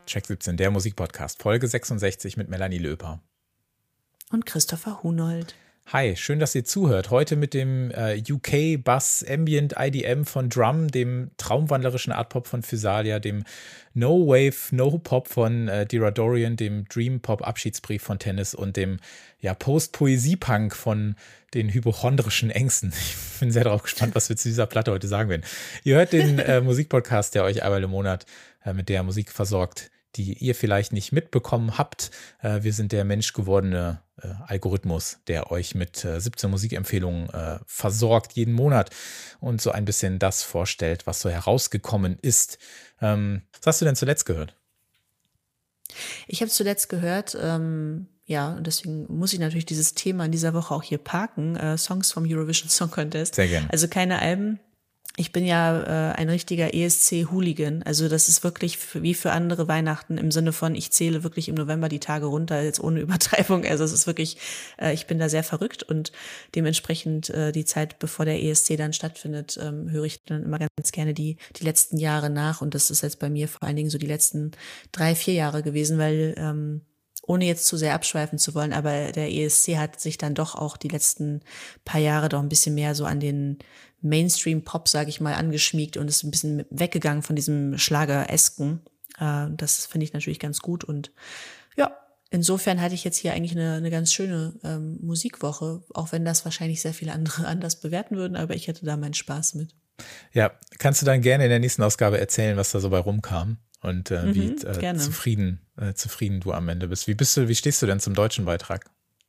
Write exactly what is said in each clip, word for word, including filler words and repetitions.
Track siebzehn, der Musikpodcast, Folge sechsundsechzig mit Melanie Löper. Und Christopher Hunold. Hi, schön, dass ihr zuhört. Heute mit dem äh, U K Bass Ambient I D M von Drum, dem traumwandlerischen Art Pop von Physalia, dem No Wave No Pop von äh, Dira Dorian, dem Dream Pop Abschiedsbrief von Tennis und dem ja, Post-Poesie-Punk von den hypochondrischen Ängsten. Ich bin sehr darauf gespannt, was wir zu dieser Platte heute sagen werden. Ihr hört den äh, Musikpodcast, der euch einmal im Monat äh, mit der Musik versorgt, die ihr vielleicht nicht mitbekommen habt. Äh, wir sind der menschgewordene äh, Algorithmus, der euch mit äh, siebzehn Musikempfehlungen äh, versorgt jeden Monat und so ein bisschen das vorstellt, was so herausgekommen ist. Ähm, was hast du denn zuletzt gehört? Ich habe zuletzt gehört, ähm, ja, und deswegen muss ich natürlich dieses Thema in dieser Woche auch hier parken, äh, Songs vom Eurovision Song Contest. Sehr gerne. Also keine Alben. Ich bin ja äh, ein richtiger E S C-Hooligan. Also das ist wirklich für, wie für andere Weihnachten im Sinne von, ich zähle wirklich im November die Tage runter, jetzt ohne Übertreibung. Also es ist wirklich, äh, ich bin da sehr verrückt und dementsprechend äh, die Zeit, bevor der E S C dann stattfindet, ähm, höre ich dann immer ganz gerne die die letzten Jahre nach. Und das ist jetzt bei mir vor allen Dingen so die letzten drei, vier Jahre gewesen, weil ähm, ohne jetzt zu sehr abschweifen zu wollen, aber der E S C hat sich dann doch auch die letzten paar Jahre doch ein bisschen mehr so an den Mainstream-Pop, sage ich mal, angeschmiegt und ist ein bisschen weggegangen von diesem Schlager-esken. Äh, das finde ich natürlich ganz gut und ja, insofern hatte ich jetzt hier eigentlich eine, eine ganz schöne ähm, Musikwoche, auch wenn das wahrscheinlich sehr viele andere anders bewerten würden, aber ich hatte da meinen Spaß mit. Ja, kannst du dann gerne in der nächsten Ausgabe erzählen, was da so bei rumkam und äh, Mhm, wie äh, zufrieden, äh, zufrieden du am Ende bist. Wie bist du, wie stehst du denn zum deutschen Beitrag?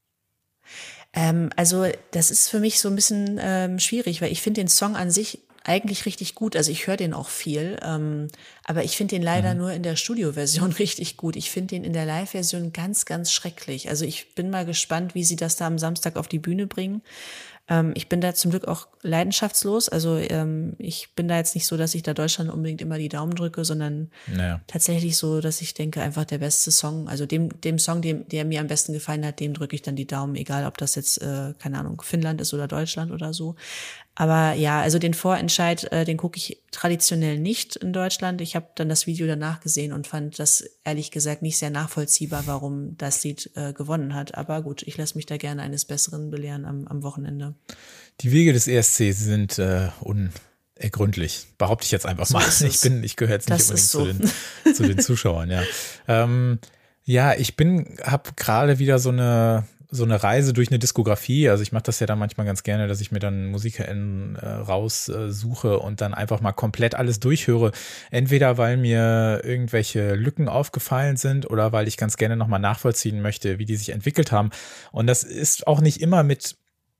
Ähm, also das ist für mich so ein bisschen ähm, schwierig, weil ich finde den Song an sich eigentlich richtig gut. Also ich höre den auch viel, ähm, aber ich finde den leider mhm. nur in der Studioversion richtig gut. Ich finde den in der Live-Version ganz, ganz schrecklich. Also ich bin mal gespannt, wie sie das da am Samstag auf die Bühne bringen. Ähm, ich bin da zum Glück auch leidenschaftslos. Also ähm, ich bin da jetzt nicht so, dass ich da Deutschland unbedingt immer die Daumen drücke, sondern naja. tatsächlich so, dass ich denke, einfach der beste Song, also dem dem Song, dem, der mir am besten gefallen hat, dem drücke ich dann die Daumen, egal ob das jetzt, äh, keine Ahnung, Finnland ist oder Deutschland oder so. Aber ja, also den Vorentscheid, äh, den gucke ich traditionell nicht in Deutschland. Ich habe dann das Video danach gesehen und fand das ehrlich gesagt nicht sehr nachvollziehbar, warum das Lied äh, gewonnen hat. Aber gut, ich lasse mich da gerne eines Besseren belehren am, am Wochenende. Die Wege des E S C sind äh, unergründlich, behaupte ich jetzt einfach so mal. Ich bin, ich gehöre jetzt nicht das unbedingt so. zu, den, zu den Zuschauern. Ja, ähm, ja, ich bin, habe gerade wieder so eine so eine Reise durch eine Diskografie. Also ich mache das ja dann manchmal ganz gerne, dass ich mir dann MusikerInnen äh, raussuche äh, und dann einfach mal komplett alles durchhöre. Entweder weil mir irgendwelche Lücken aufgefallen sind oder weil ich ganz gerne nochmal nachvollziehen möchte, wie die sich entwickelt haben. Und das ist auch nicht immer mit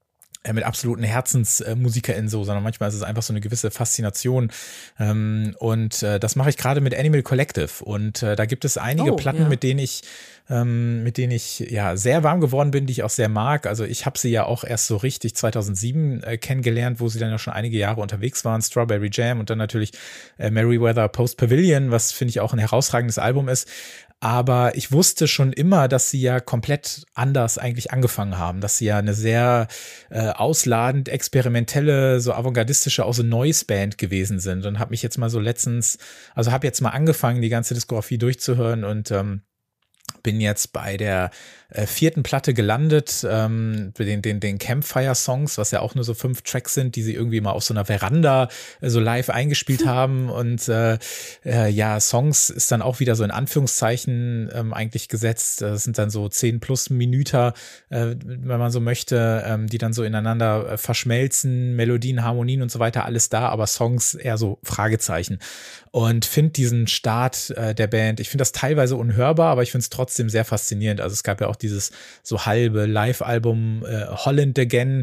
mit absoluten HerzensmusikerInnen so, sondern manchmal ist es einfach so eine gewisse Faszination. Ähm, und äh, das mache ich gerade mit Animal Collective. Und äh, da gibt es einige oh, Platten, ja. mit denen ich ähm, mit denen ich ja sehr warm geworden bin, die ich auch sehr mag. Also ich habe sie ja auch erst so richtig zweitausendsieben äh, kennengelernt, wo sie dann ja schon einige Jahre unterwegs waren. Strawberry Jam und dann natürlich äh, Merriweather Post Pavilion, was finde ich auch ein herausragendes Album ist. Aber ich wusste schon immer, dass sie ja komplett anders eigentlich angefangen haben, dass sie ja eine sehr äh, ausladend, experimentelle, so avantgardistische, auch so Noise-Band gewesen sind und habe mich jetzt mal so letztens, also habe jetzt mal angefangen, die ganze Diskografie durchzuhören und ähm, bin jetzt bei der äh, vierten Platte gelandet, ähm, den, den, den Campfire-Songs, was ja auch nur so fünf Tracks sind, die sie irgendwie mal auf so einer Veranda äh, so live eingespielt hm. haben. Und äh, äh, ja, Songs ist dann auch wieder so in Anführungszeichen ähm, eigentlich gesetzt. Das sind dann so zehn plus Minüter, äh, wenn man so möchte, ähm, die dann so ineinander äh, verschmelzen, Melodien, Harmonien und so weiter, alles da, aber Songs eher so Fragezeichen. Und finde diesen Start äh, der Band, ich finde das teilweise unhörbar, aber ich finde es trotzdem sehr faszinierend. Also es gab ja auch dieses so halbe Live-Album äh, Holland Again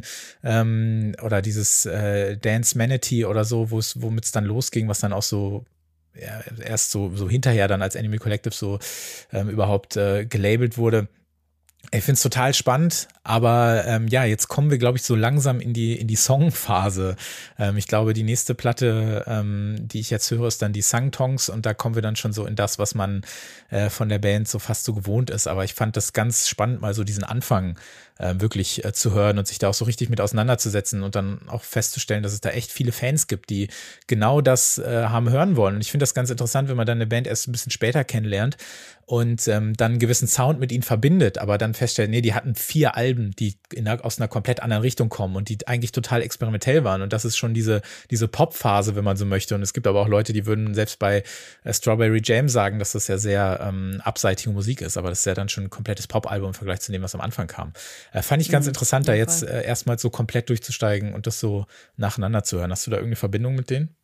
ähm, oder dieses äh, Dance Manatee oder so, wo es womit es dann losging, was dann auch so ja, erst so so hinterher dann als Animal Collective so ähm, überhaupt äh, gelabelt wurde. Ich finde es total spannend, aber ähm, ja, jetzt kommen wir, glaube ich, so langsam in die in die Songphase. Ähm, ich glaube, die nächste Platte, ähm, die ich jetzt höre, ist dann die Sangtongs und da kommen wir dann schon so in das, was man äh, von der Band so fast so gewohnt ist. Aber ich fand das ganz spannend, mal so diesen Anfang äh, wirklich äh, zu hören und sich da auch so richtig mit auseinanderzusetzen und dann auch festzustellen, dass es da echt viele Fans gibt, die genau das äh, haben hören wollen. Und ich finde das ganz interessant, wenn man dann eine Band erst ein bisschen später kennenlernt und ähm, dann einen gewissen Sound mit ihnen verbindet, aber dann feststellt, nee, die hatten vier Alben, die in einer, aus einer komplett anderen Richtung kommen und die eigentlich total experimentell waren und das ist schon diese diese Pop-Phase, wenn man so möchte und es gibt aber auch Leute, die würden selbst bei äh, Strawberry Jam sagen, dass das ja sehr ähm, abseitige Musik ist, aber das ist ja dann schon ein komplettes Pop-Album im Vergleich zu dem, was am Anfang kam. Äh, fand ich ganz mhm, interessant, da jetzt äh, erstmal so komplett durchzusteigen und das so nacheinander zu hören. Hast du da irgendeine Verbindung mit denen?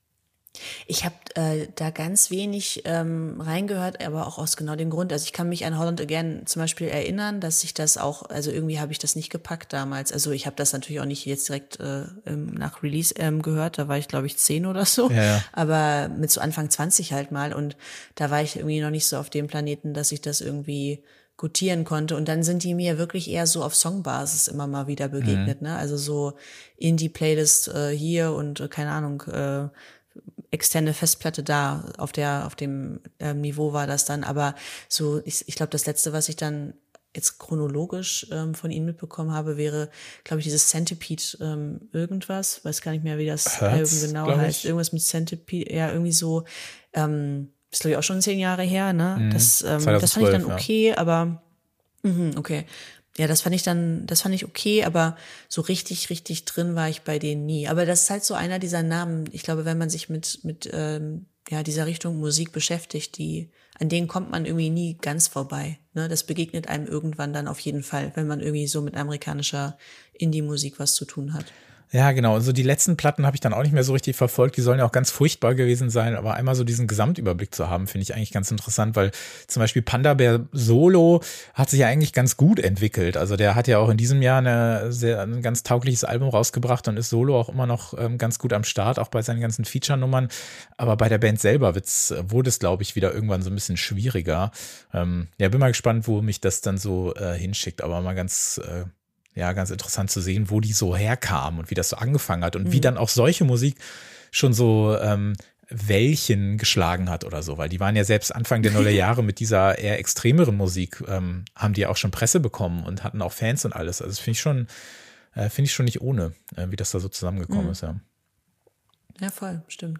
Ich habe äh, da ganz wenig ähm, reingehört, aber auch aus genau dem Grund. Also ich kann mich an Holland Again zum Beispiel erinnern, dass ich das auch, also irgendwie habe ich das nicht gepackt damals. Also ich habe das natürlich auch nicht jetzt direkt äh, nach Release ähm, gehört, da war ich glaube ich zehn oder so, ja, ja. aber mit so Anfang zwanzig halt mal und da war ich irgendwie noch nicht so auf dem Planeten, dass ich das irgendwie gutieren konnte und dann sind die mir wirklich eher so auf Songbasis immer mal wieder begegnet, mhm. ne? Also so Indie-Playlist äh, hier und äh, keine Ahnung, äh, externe Festplatte da, auf der, auf dem ähm, Niveau war das dann, aber so, ich, ich glaube, das Letzte, was ich dann jetzt chronologisch ähm, von ihnen mitbekommen habe, wäre, glaube ich, dieses Centipede ähm, irgendwas, weiß gar nicht mehr, wie das Herz, Album genau heißt, irgendwas mit Centipede, ja, irgendwie so, ähm, ist glaube ich auch schon zehn Jahre her, ne, mhm. das, ähm, zweitausendzwölf, das fand ich dann okay, ja. aber, mh, okay, ja, das fand ich dann, das fand ich okay, aber so richtig, richtig drin war ich bei denen nie. Aber das ist halt so einer dieser Namen. Ich glaube, wenn man sich mit mit ähm, ja dieser Richtung Musik beschäftigt, die an denen kommt man irgendwie nie ganz vorbei. Ne, das begegnet einem irgendwann dann auf jeden Fall, wenn man irgendwie so mit amerikanischer Indie-Musik was zu tun hat. Ja, genau. Und so die letzten Platten habe ich dann auch nicht mehr so richtig verfolgt. Die sollen ja auch ganz furchtbar gewesen sein. Aber einmal so diesen Gesamtüberblick zu haben, finde ich eigentlich ganz interessant, weil zum Beispiel Panda Bear Solo hat sich ja eigentlich ganz gut entwickelt. Also der hat ja auch in diesem Jahr eine sehr, ein ganz taugliches Album rausgebracht und ist Solo auch immer noch ähm, ganz gut am Start, auch bei seinen ganzen Feature-Nummern. Aber bei der Band selber wird's, wurde es, glaube ich, wieder irgendwann so ein bisschen schwieriger. Ähm, ja, bin mal gespannt, wo mich das dann so äh, hinschickt. Aber mal ganz äh, Ja, ganz interessant zu sehen, wo die so herkamen und wie das so angefangen hat und mhm. wie dann auch solche Musik schon so ähm, Wellchen geschlagen hat oder so, weil die waren ja selbst Anfang der Nuller Jahre mit dieser eher extremeren Musik, ähm, haben die ja auch schon Presse bekommen und hatten auch Fans und alles. Also das finde ich schon, äh, finde ich schon nicht ohne, äh, wie das da so zusammengekommen mhm. ist, ja. Ja, voll, stimmt.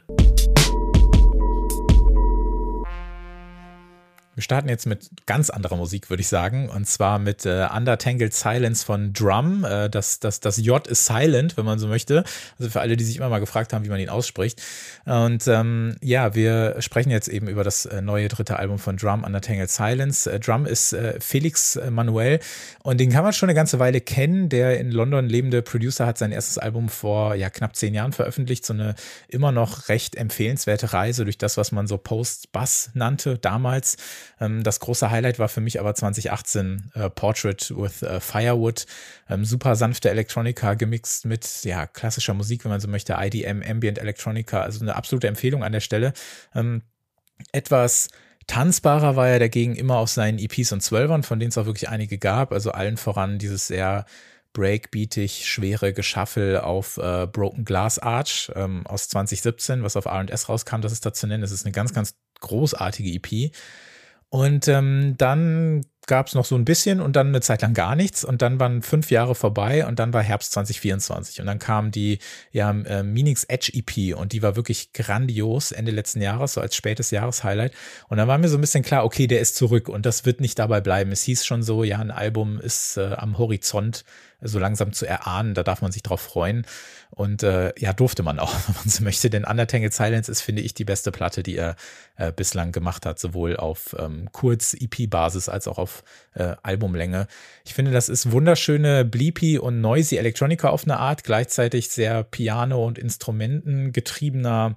Wir starten jetzt mit ganz anderer Musik, würde ich sagen, und zwar mit äh, Undertangled Silence von Drum. Äh, das, das, das J ist silent, wenn man so möchte. Also für alle, die sich immer mal gefragt haben, wie man ihn ausspricht. Und ähm, ja, wir sprechen jetzt eben über das äh, neue dritte Album von Drum, Undertangled Silence. Äh, Drum ist äh, Felix Manuel und den kann man schon eine ganze Weile kennen. Der in London lebende Producer hat sein erstes Album vor ja knapp zehn Jahren veröffentlicht. So eine immer noch recht empfehlenswerte Reise durch das, was man so Post-Bass nannte damals. Das große Highlight war für mich aber zwanzig achtzehn uh, Portrait with uh, Firewood. Ähm, super sanfte Elektronika gemixt mit ja klassischer Musik, wenn man so möchte, I D M, Ambient Electronica, also eine absolute Empfehlung an der Stelle. Ähm, etwas tanzbarer war er dagegen immer auf seinen E Ps und Zwölfern, von denen es auch wirklich einige gab, also allen voran dieses sehr breakbeatig, schwere Geschaffel auf äh, Broken Glass Arch ähm, aus zwanzig siebzehn, was auf R and S rauskam, das ist da zu nennen. Das ist eine ganz, ganz großartige E P. Und ähm, dann gab es noch so ein bisschen und dann eine Zeit lang gar nichts und dann waren fünf Jahre vorbei und dann war Herbst zwanzig vierundzwanzig und dann kam die ja äh, Meanings Edge E P und die war wirklich grandios Ende letzten Jahres, so als spätes Jahreshighlight und dann war mir so ein bisschen klar, okay, der ist zurück und das wird nicht dabei bleiben. Es hieß schon so, ja, ein Album ist äh, am Horizont so langsam zu erahnen, da darf man sich drauf freuen und äh, ja, durfte man auch, wenn man so möchte, denn Undertangled Silence ist, finde ich, die beste Platte, die er äh, bislang gemacht hat, sowohl auf ähm, Kurz-E P-Basis als auch auf äh, Albumlänge. Ich finde, das ist wunderschöne Bleepy und Noisy Electronica auf eine Art, gleichzeitig sehr Piano- und Instrumentengetriebener,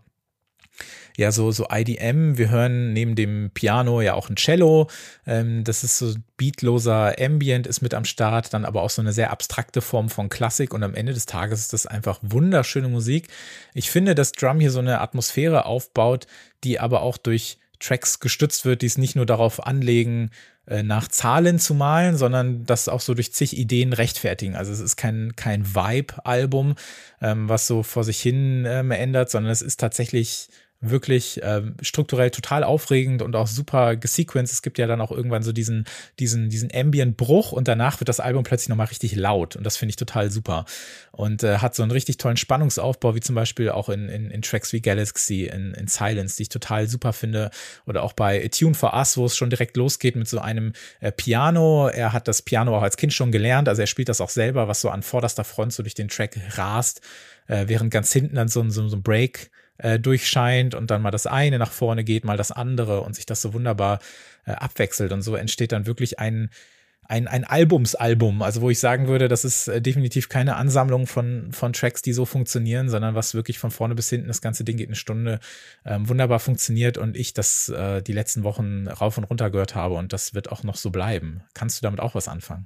ja, so, so I D M. Wir hören neben dem Piano ja auch ein Cello. Ähm, das ist so beatloser Ambient ist mit am Start, dann aber auch so eine sehr abstrakte Form von Klassik und am Ende des Tages ist das einfach wunderschöne Musik. Ich finde, dass Drum hier so eine Atmosphäre aufbaut, die aber auch durch Tracks gestützt wird, die es nicht nur darauf anlegen, nach Zahlen zu malen, sondern das auch so durch zig Ideen rechtfertigen. Also es ist kein, kein Vibe-Album, ähm, was so vor sich hin ähm, ändert, sondern es ist tatsächlich wirklich ähm, strukturell total aufregend und auch super gesequenced. Es gibt ja dann auch irgendwann so diesen, diesen, diesen Ambient-Bruch und danach wird das Album plötzlich nochmal richtig laut und das finde ich total super. Und äh, hat so einen richtig tollen Spannungsaufbau, wie zum Beispiel auch in, in, in Tracks wie Galaxy, in, in Silence, die ich total super finde. Oder auch bei A Tune for Us, wo es schon direkt losgeht mit so einem äh, Piano. Er hat das Piano auch als Kind schon gelernt, also er spielt das auch selber, was so an vorderster Front so durch den Track rast, äh, während ganz hinten dann so, so, so ein Break durchscheint und dann mal das eine nach vorne geht, mal das andere und sich das so wunderbar äh, abwechselt und so entsteht dann wirklich ein ein ein Albumsalbum, also wo ich sagen würde, das ist äh, definitiv keine Ansammlung von von Tracks, die so funktionieren, sondern was wirklich von vorne bis hinten, das ganze Ding geht eine Stunde, ähm, wunderbar funktioniert und ich das äh, die letzten Wochen rauf und runter gehört habe und das wird auch noch so bleiben. Kannst du damit auch was anfangen?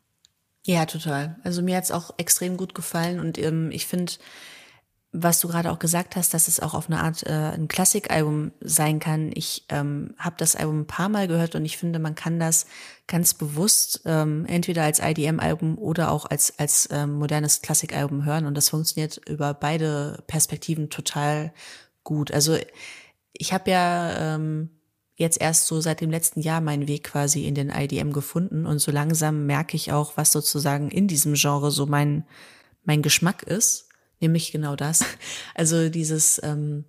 Ja, total. Also mir hat's auch extrem gut gefallen und ähm, ich finde, was du gerade auch gesagt hast, dass es auch auf eine Art äh, ein Klassikalbum sein kann. Ich ähm, habe das Album ein paar Mal gehört und ich finde, man kann das ganz bewusst ähm, entweder als I D M-Album oder auch als als ähm, modernes Klassikalbum hören und das funktioniert über beide Perspektiven total gut. Also ich habe ja ähm, jetzt erst so seit dem letzten Jahr meinen Weg quasi in den I D M gefunden und so langsam merke ich auch, was sozusagen in diesem Genre so mein mein Geschmack ist. Nämlich genau das. Also dieses, ähm,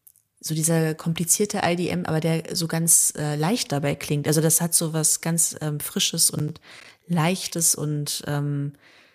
so dieser komplizierte I D M, aber der so ganz äh, leicht dabei klingt. Also das hat so was ganz ähm, Frisches und Leichtes und ähm,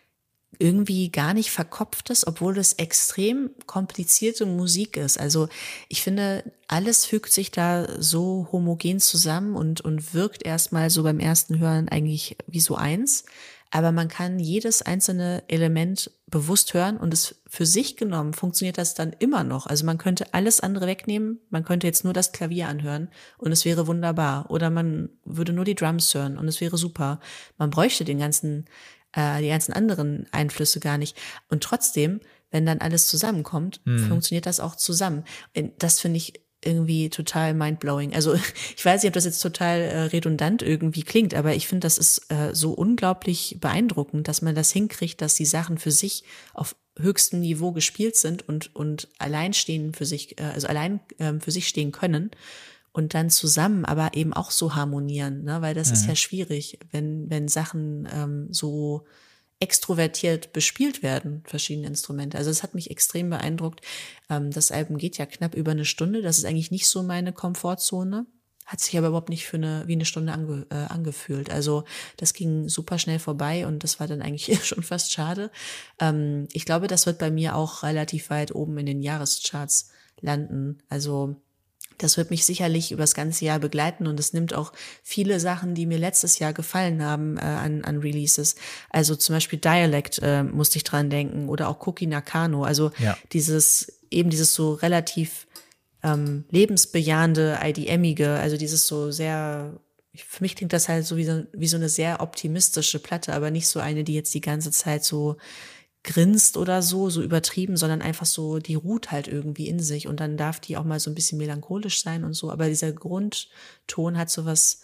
irgendwie gar nicht Verkopftes, obwohl es extrem komplizierte Musik ist. Also ich finde, alles fügt sich da so homogen zusammen und, und wirkt erstmal so beim ersten Hören eigentlich wie so eins. Aber man kann jedes einzelne Element bewusst hören und es für sich genommen funktioniert das dann immer noch. Also man könnte alles andere wegnehmen, man könnte jetzt nur das Klavier anhören und es wäre wunderbar. Oder man würde nur die Drums hören und es wäre super. Man bräuchte den ganzen, äh, die ganzen anderen Einflüsse gar nicht. Und trotzdem, wenn dann alles zusammenkommt, mhm. funktioniert das auch zusammen. Das finde ich irgendwie total mindblowing. Also ich weiß nicht, ob das jetzt total äh, redundant irgendwie klingt, aber ich finde, das ist äh, so unglaublich beeindruckend, dass man das hinkriegt, dass die Sachen für sich auf höchstem Niveau gespielt sind und und allein stehen für sich, äh, also allein äh, für sich stehen können und dann zusammen aber eben auch so harmonieren, ne? Weil das mhm. ist ja schwierig, wenn wenn Sachen ähm, so extrovertiert bespielt werden, verschiedene Instrumente. Also es hat mich extrem beeindruckt. Ähm, das Album geht ja knapp über eine Stunde. Das ist eigentlich nicht so meine Komfortzone. Hat sich aber überhaupt nicht für eine wie eine Stunde ange, äh, angefühlt. Also das ging super schnell vorbei und das war dann eigentlich schon fast schade. Ähm, ich glaube, das wird bei mir auch relativ weit oben in den Jahrescharts landen. Also das wird mich sicherlich über das ganze Jahr begleiten und es nimmt auch viele Sachen, die mir letztes Jahr gefallen haben, äh, an, an Releases. Also zum Beispiel Dialect äh, musste ich dran denken oder auch Koki Nakano. Also ja. dieses, eben dieses so relativ ähm, lebensbejahende, I D M-ige, also dieses so sehr, für mich klingt das halt so wie, so wie so eine sehr optimistische Platte, aber nicht so eine, die jetzt die ganze Zeit so grinst oder so, so übertrieben, sondern einfach so, die ruht halt irgendwie in sich und dann darf die auch mal so ein bisschen melancholisch sein und so, aber dieser Grundton hat so was,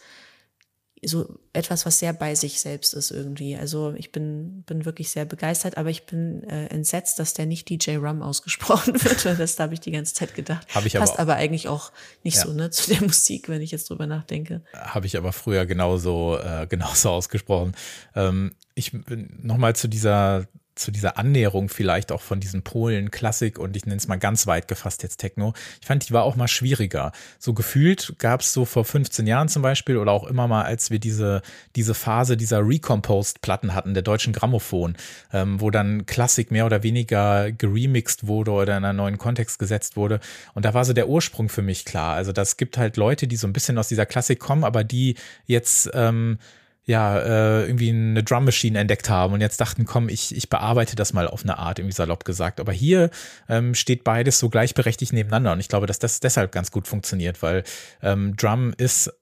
so etwas, was sehr bei sich selbst ist irgendwie. Also ich bin bin wirklich sehr begeistert, aber ich bin äh, entsetzt, dass der nicht D J Rum ausgesprochen wird, weil das da habe ich die ganze Zeit gedacht. Hab ich Passt aber, aber eigentlich auch nicht ja. so ne zu der Musik, wenn ich jetzt drüber nachdenke. Habe ich aber früher genauso äh, genauso ausgesprochen. Ähm, ich nochmal zu dieser zu dieser Annäherung vielleicht auch von diesen Polen-Klassik und ich nenne es mal ganz weit gefasst jetzt Techno. Ich fand, die war auch mal schwieriger. So gefühlt gab es so vor fünfzehn Jahren zum Beispiel oder auch immer mal, als wir diese diese Phase dieser Recomposed-Platten hatten, der deutschen Grammophon, ähm, wo dann Klassik mehr oder weniger geremixed wurde oder in einen neuen Kontext gesetzt wurde. Und da war so der Ursprung für mich klar. Also das gibt halt Leute, die so ein bisschen aus dieser Klassik kommen, aber die jetzt ähm, ja, äh, irgendwie eine Drum Machine entdeckt haben und jetzt dachten, komm, ich ich bearbeite das mal auf eine Art, irgendwie salopp gesagt. Aber hier ähm, steht beides so gleichberechtigt nebeneinander und ich glaube, dass das deshalb ganz gut funktioniert, weil ähm, Drum ist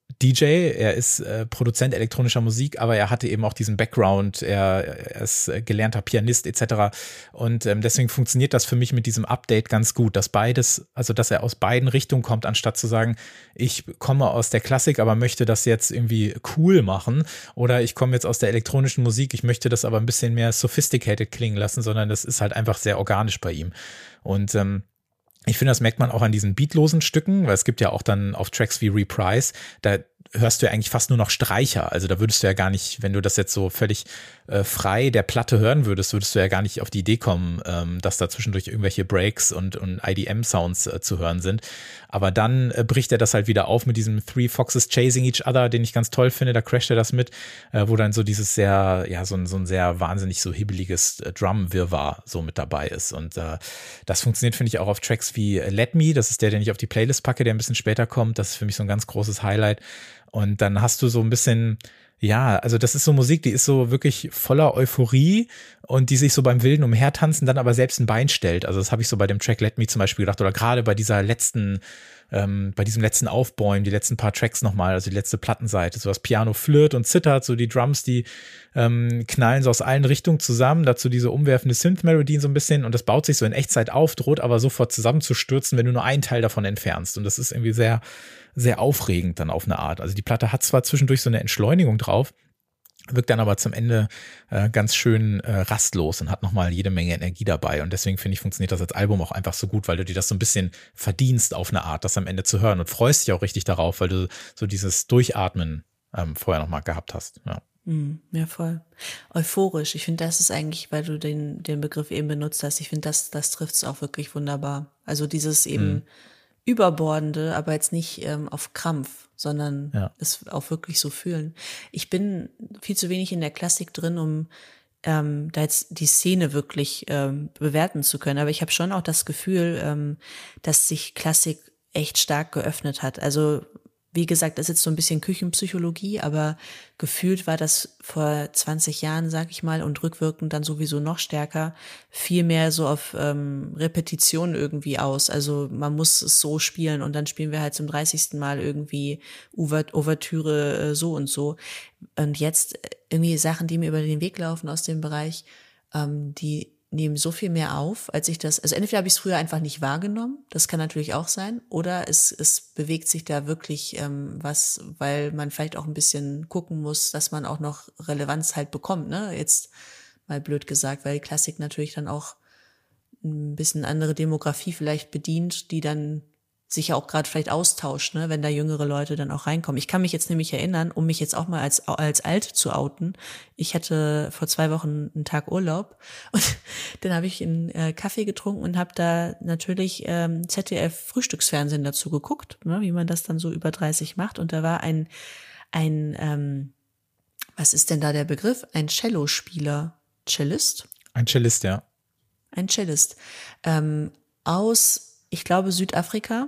D J, er ist äh, Produzent elektronischer Musik, aber er hatte eben auch diesen Background, er, er ist gelernter Pianist et cetera. Und ähm, deswegen funktioniert das für mich mit diesem Update ganz gut, dass beides, also dass er aus beiden Richtungen kommt, anstatt zu sagen, ich komme aus der Klassik, aber möchte das jetzt irgendwie cool machen, oder ich komme jetzt aus der elektronischen Musik, ich möchte das aber ein bisschen mehr sophisticated klingen lassen, sondern das ist halt einfach sehr organisch bei ihm. Und ähm, ich finde, das merkt man auch an diesen beatlosen Stücken, weil es gibt ja auch dann auf Tracks wie Reprise, da hörst du ja eigentlich fast nur noch Streicher. Also da würdest du ja gar nicht, wenn du das jetzt so völlig äh, frei der Platte hören würdest, würdest du ja gar nicht auf die Idee kommen, ähm, dass da zwischendurch irgendwelche Breaks und, und I D M-Sounds äh, zu hören sind. Aber dann äh, bricht er das halt wieder auf mit diesem Three Foxes Chasing Each Other, den ich ganz toll finde. Da crasht er das mit, äh, wo dann so dieses sehr, ja, so ein, so ein sehr wahnsinnig so hibbeliges äh, Drum-Wirrwarr so mit dabei ist. Und äh, das funktioniert, finde ich, auch auf Tracks wie Let Me. Das ist der, den ich auf die Playlist packe, der ein bisschen später kommt. Das ist für mich so ein ganz großes Highlight. Und dann hast du so ein bisschen, ja, also das ist so Musik, die ist so wirklich voller Euphorie und die sich so beim wilden Umhertanzen dann aber selbst ein Bein stellt. Also das habe ich so bei dem Track Let Me zum Beispiel gedacht, oder gerade bei dieser letzten, ähm, bei diesem letzten Aufbäumen, die letzten paar Tracks nochmal, also die letzte Plattenseite, so das Piano flirrt und zittert, so die Drums, die ähm, knallen so aus allen Richtungen zusammen, dazu diese umwerfende Synth-Melodien so ein bisschen, und das baut sich so in Echtzeit auf, droht aber sofort zusammenzustürzen, wenn du nur einen Teil davon entfernst, und das ist irgendwie sehr sehr aufregend dann auf eine Art. Also die Platte hat zwar zwischendurch so eine Entschleunigung drauf, wirkt dann aber zum Ende äh, ganz schön äh, rastlos und hat nochmal jede Menge Energie dabei. Und deswegen finde ich, funktioniert das als Album auch einfach so gut, weil du dir das so ein bisschen verdienst auf eine Art, das am Ende zu hören, und freust dich auch richtig darauf, weil du so dieses Durchatmen ähm, vorher nochmal gehabt hast. Ja. Ja, voll. Euphorisch. Ich finde, das ist eigentlich, weil du den, den Begriff eben benutzt hast, ich finde, das, das trifft es auch wirklich wunderbar. Also dieses eben mhm. Überbordende, aber jetzt nicht ähm, auf Krampf, sondern ja. es auch wirklich so fühlen. Ich bin viel zu wenig in der Klassik drin, um ähm, da jetzt die Szene wirklich ähm, bewerten zu können. Aber ich habe schon auch das Gefühl, ähm, dass sich Klassik echt stark geöffnet hat. Also wie gesagt, das ist jetzt so ein bisschen Küchenpsychologie, aber gefühlt war das vor zwanzig Jahren, sag ich mal, und rückwirkend dann sowieso noch stärker, viel mehr so auf ähm, Repetition irgendwie aus. Also man muss es so spielen und dann spielen wir halt zum dreißigsten Mal irgendwie Ouvertüre äh, so und so. Und jetzt irgendwie Sachen, die mir über den Weg laufen aus dem Bereich, ähm, die nehmen so viel mehr auf, als ich das, also entweder habe ich es früher einfach nicht wahrgenommen, das kann natürlich auch sein, oder es, es bewegt sich da wirklich ähm, was, weil man vielleicht auch ein bisschen gucken muss, dass man auch noch Relevanz halt bekommt, ne, jetzt mal blöd gesagt, weil die Klassik natürlich dann auch ein bisschen andere Demografie vielleicht bedient, die dann sich ja auch gerade vielleicht austauscht, ne, wenn da jüngere Leute dann auch reinkommen. Ich kann mich jetzt nämlich erinnern, um mich jetzt auch mal als als alt zu outen, ich hatte vor zwei Wochen einen Tag Urlaub und dann habe ich einen äh, Kaffee getrunken und habe da natürlich ähm, Z D F-Frühstücksfernsehen dazu geguckt, ne, wie man das dann so über dreißig macht, und da war ein, ein ähm, was ist denn da der Begriff? Ein Cellospieler, Cellist? Ein Cellist, ja. Ein Cellist ähm, aus ich glaube, Südafrika.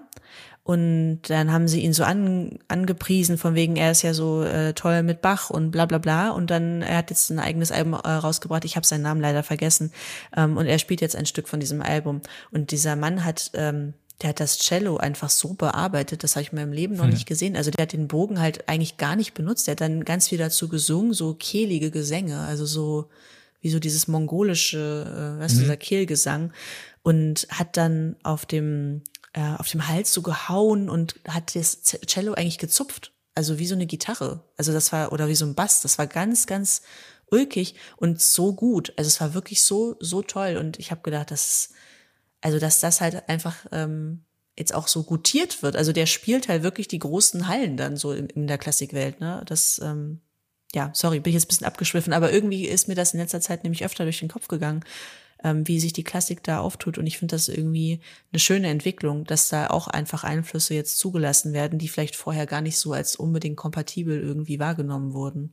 Und dann haben sie ihn so an, angepriesen, von wegen, er ist ja so äh, toll mit Bach und bla bla bla. Und dann, er hat jetzt ein eigenes Album äh, rausgebracht, ich habe seinen Namen leider vergessen. Ähm, und er spielt jetzt ein Stück von diesem Album. Und dieser Mann hat, ähm, der hat das Cello einfach so bearbeitet, das habe ich in meinem Leben noch hm. nicht gesehen. Also der hat den Bogen halt eigentlich gar nicht benutzt. Der hat dann ganz viel dazu gesungen, so kehlige Gesänge, also so wie so dieses mongolische, äh, weißt du, mhm. dieser Kehlgesang. Und hat dann auf dem äh, auf dem Hals so gehauen und hat das Cello eigentlich gezupft, also wie so eine Gitarre, also das war, oder wie so ein Bass, das war ganz, ganz ulkig und so gut, also es war wirklich so, so toll, und ich habe gedacht, dass, also dass das halt einfach ähm, jetzt auch so gutiert wird, also der spielt halt wirklich die großen Hallen dann so in, in der Klassikwelt, ne, das, ähm, ja, sorry, bin ich jetzt ein bisschen abgeschwiffen, aber irgendwie ist mir das in letzter Zeit nämlich öfter durch den Kopf gegangen, wie sich die Klassik da auftut, und ich finde das irgendwie eine schöne Entwicklung, dass da auch einfach Einflüsse jetzt zugelassen werden, die vielleicht vorher gar nicht so als unbedingt kompatibel irgendwie wahrgenommen wurden.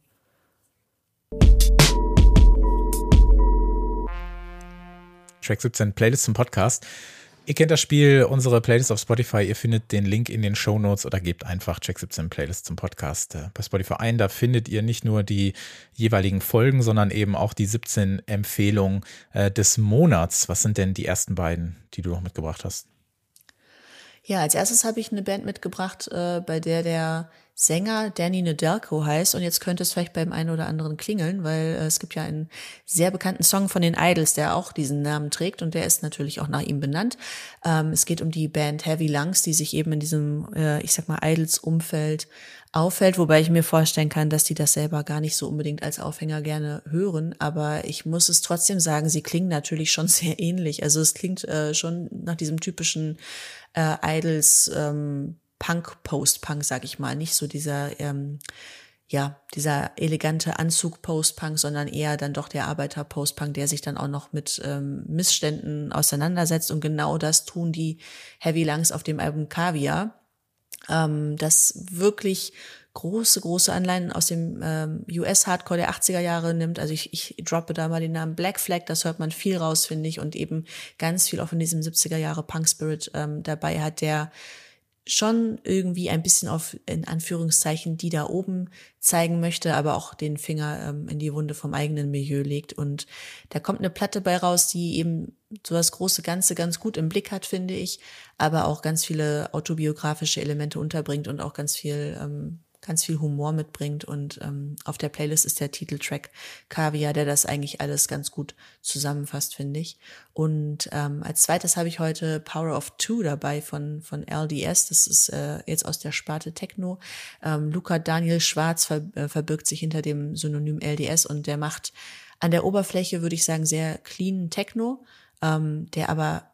Track siebzehn, Playlist zum Podcast. Ihr kennt das Spiel, unsere Playlist auf Spotify. Ihr findet den Link in den Shownotes oder gebt einfach Track siebzehn Playlist zum Podcast bei Spotify ein. Da findet ihr nicht nur die jeweiligen Folgen, sondern eben auch die siebzehn Empfehlungen äh, des Monats. Was sind denn die ersten beiden, die du noch mitgebracht hast? Ja, als erstes habe ich eine Band mitgebracht, äh, bei der der Sänger Danny Nedelko heißt. Und jetzt könnte es vielleicht beim einen oder anderen klingeln, weil äh, es gibt ja einen sehr bekannten Song von den Idols, der auch diesen Namen trägt. Und der ist natürlich auch nach ihm benannt. Ähm, es geht um die Band Heavy Lungs, die sich eben in diesem, äh, ich sag mal, Idols-Umfeld auffällt, wobei ich mir vorstellen kann, dass die das selber gar nicht so unbedingt als Aufhänger gerne hören, aber ich muss es trotzdem sagen, sie klingen natürlich schon sehr ähnlich. Also es klingt äh, schon nach diesem typischen äh, Idols ähm, Punk, Post-Punk, sag ich mal, nicht so dieser ähm, ja, dieser elegante Anzug Post-Punk, sondern eher dann doch der Arbeiter Post-Punk, der sich dann auch noch mit ähm, Missständen auseinandersetzt, und genau das tun die Heavy Lungs auf dem Album Kaviar. Ähm, das wirklich große, große Anleihen aus dem ähm, U S-Hardcore der achtziger Jahre nimmt. Also ich, ich droppe da mal den Namen Black Flag, das hört man viel raus, finde ich, und eben ganz viel auch von diesem siebziger Jahre Punk-Spirit ähm, dabei hat, der schon irgendwie ein bisschen auf, in Anführungszeichen, die da oben zeigen möchte, aber auch den Finger ähm, in die Wunde vom eigenen Milieu legt. Und da kommt eine Platte bei raus, die eben so das große Ganze ganz gut im Blick hat, finde ich, aber auch ganz viele autobiografische Elemente unterbringt und auch ganz viel ähm, ganz viel Humor mitbringt. Und ähm, auf der Playlist ist der Titeltrack Kaviar, der das eigentlich alles ganz gut zusammenfasst, finde ich. Und ähm, als zweites habe ich heute Power of Two dabei von von L D S. Das ist äh, jetzt aus der Sparte Techno. Ähm, Luca Daniel Schwarz ver, äh, verbirgt sich hinter dem Synonym L D S, und der macht an der Oberfläche, würde ich sagen, sehr clean Techno, ähm, der aber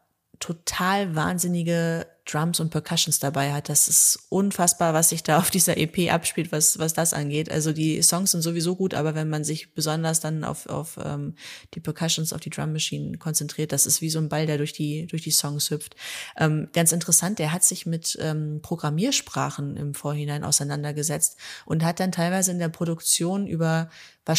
total wahnsinnige Drums und Percussions dabei hat. Das ist unfassbar, was sich da auf dieser E P abspielt, was was das angeht. Also die Songs sind sowieso gut, aber wenn man sich besonders dann auf auf ähm, die Percussions, auf die Drum Machine konzentriert, das ist wie so ein Ball, der durch die durch die Songs hüpft. Ähm, ganz interessant, der hat sich mit ähm, Programmiersprachen im Vorhinein auseinandergesetzt und hat dann teilweise in der Produktion über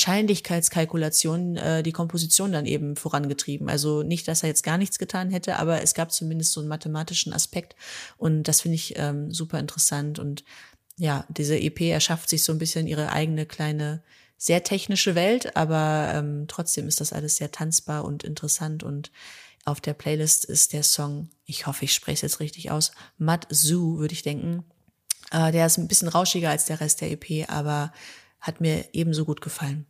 Wahrscheinlichkeitskalkulationen äh, die Komposition dann eben vorangetrieben. Also nicht, dass er jetzt gar nichts getan hätte, aber es gab zumindest so einen mathematischen Aspekt, und das finde ich ähm, super interessant. Und ja, diese E P erschafft sich so ein bisschen ihre eigene kleine, sehr technische Welt, aber ähm, trotzdem ist das alles sehr tanzbar und interessant. Und auf der Playlist ist der Song, ich hoffe, ich spreche es jetzt richtig aus, Mud Zoo, würde ich denken. Äh, der ist ein bisschen rauschiger als der Rest der E P, aber hat mir ebenso gut gefallen.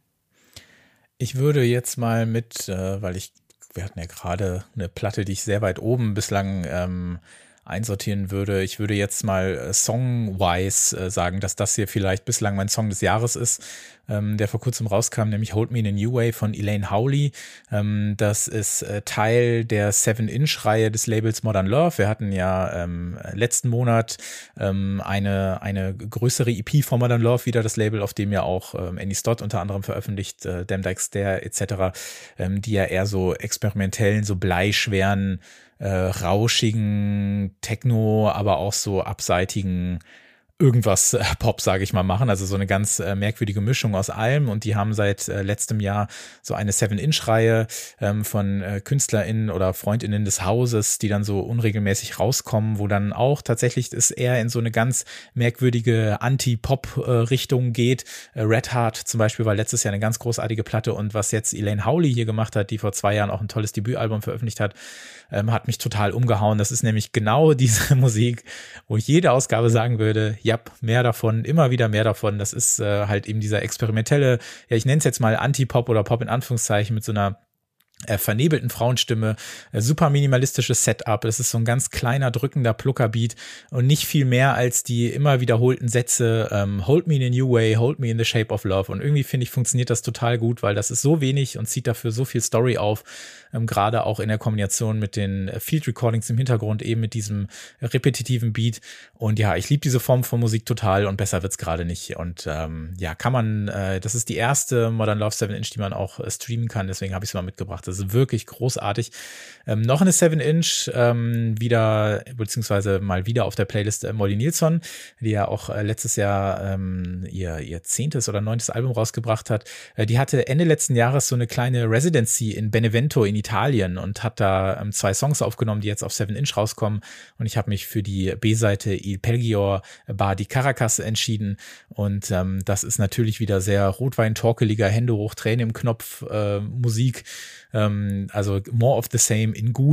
Ich würde jetzt mal mit, äh, weil ich, wir hatten ja gerade eine Platte, die ich sehr weit oben bislang ähm, einsortieren würde. Ich würde jetzt mal äh, song-wise äh, sagen, dass das hier vielleicht bislang mein Song des Jahres ist, ähm, der vor kurzem rauskam, nämlich Hold Me in a New Way von Elaine Howley. Ähm, das ist äh, Teil der Seven-Inch-Reihe des Labels Modern Love. Wir hatten ja ähm, letzten Monat ähm, eine eine größere E P von Modern Love, wieder das Label, auf dem ja auch ähm, Annie Stott unter anderem veröffentlicht, äh, Damn Dyke Stair et cetera, ähm, die ja eher so experimentellen, so bleischweren, Äh, rauschigen Techno, aber auch so abseitigen irgendwas äh, Pop, sage ich mal, machen. Also so eine ganz äh, merkwürdige Mischung aus allem. Und die haben seit äh, letztem Jahr so eine Seven-Inch-Reihe ähm, von äh, KünstlerInnen oder FreundInnen des Hauses, die dann so unregelmäßig rauskommen, wo dann auch tatsächlich es eher in so eine ganz merkwürdige Anti-Pop-Richtung äh, geht. Äh, Red Heart zum Beispiel war letztes Jahr eine ganz großartige Platte, und was jetzt Elaine Howley hier gemacht hat, die vor zwei Jahren auch ein tolles Debütalbum veröffentlicht hat, ähm, hat mich total umgehauen. Das ist nämlich genau diese Musik, wo ich jede Ausgabe sagen würde, ja, mehr davon, immer wieder mehr davon. Das ist äh, halt eben dieser experimentelle, ja, ich nenne es jetzt mal Anti-Pop oder Pop in Anführungszeichen, mit so einer äh, vernebelten Frauenstimme, äh, super minimalistisches Setup. Es ist so ein ganz kleiner, drückender Pluckerbeat und nicht viel mehr als die immer wiederholten Sätze ähm, Hold me in a new way, hold me in the shape of love. Und irgendwie finde ich, funktioniert das total gut, weil das ist so wenig und zieht dafür so viel Story auf, ähm, gerade auch in der Kombination mit den Field Recordings im Hintergrund, eben mit diesem repetitiven Beat. Und ja, ich liebe diese Form von Musik total, und besser wird's gerade nicht. Und ähm, ja, kann man, äh, das ist die erste Modern Love seven Inch, die man auch äh, streamen kann, deswegen habe ich es mal mitgebracht. Das ist wirklich großartig. Ähm, noch eine seven Inch, ähm, wieder, beziehungsweise mal wieder auf der Playlist äh, Molly Nilsson, die ja auch äh, letztes Jahr ähm, ihr, ihr zehntes oder neuntes Album rausgebracht hat. Äh, die hatte Ende letzten Jahres so eine kleine Residency in Benevento in Italien und hat da ähm, zwei Songs aufgenommen, die jetzt auf seven Inch rauskommen. Und ich habe mich für die B-Seite Il Pelgior Bar di Caracas entschieden. Und ähm, das ist natürlich wieder sehr rotwein-torkeliger, Hände hoch, Tränen im Knopf äh, Musik. Ähm, also more of the same in gut.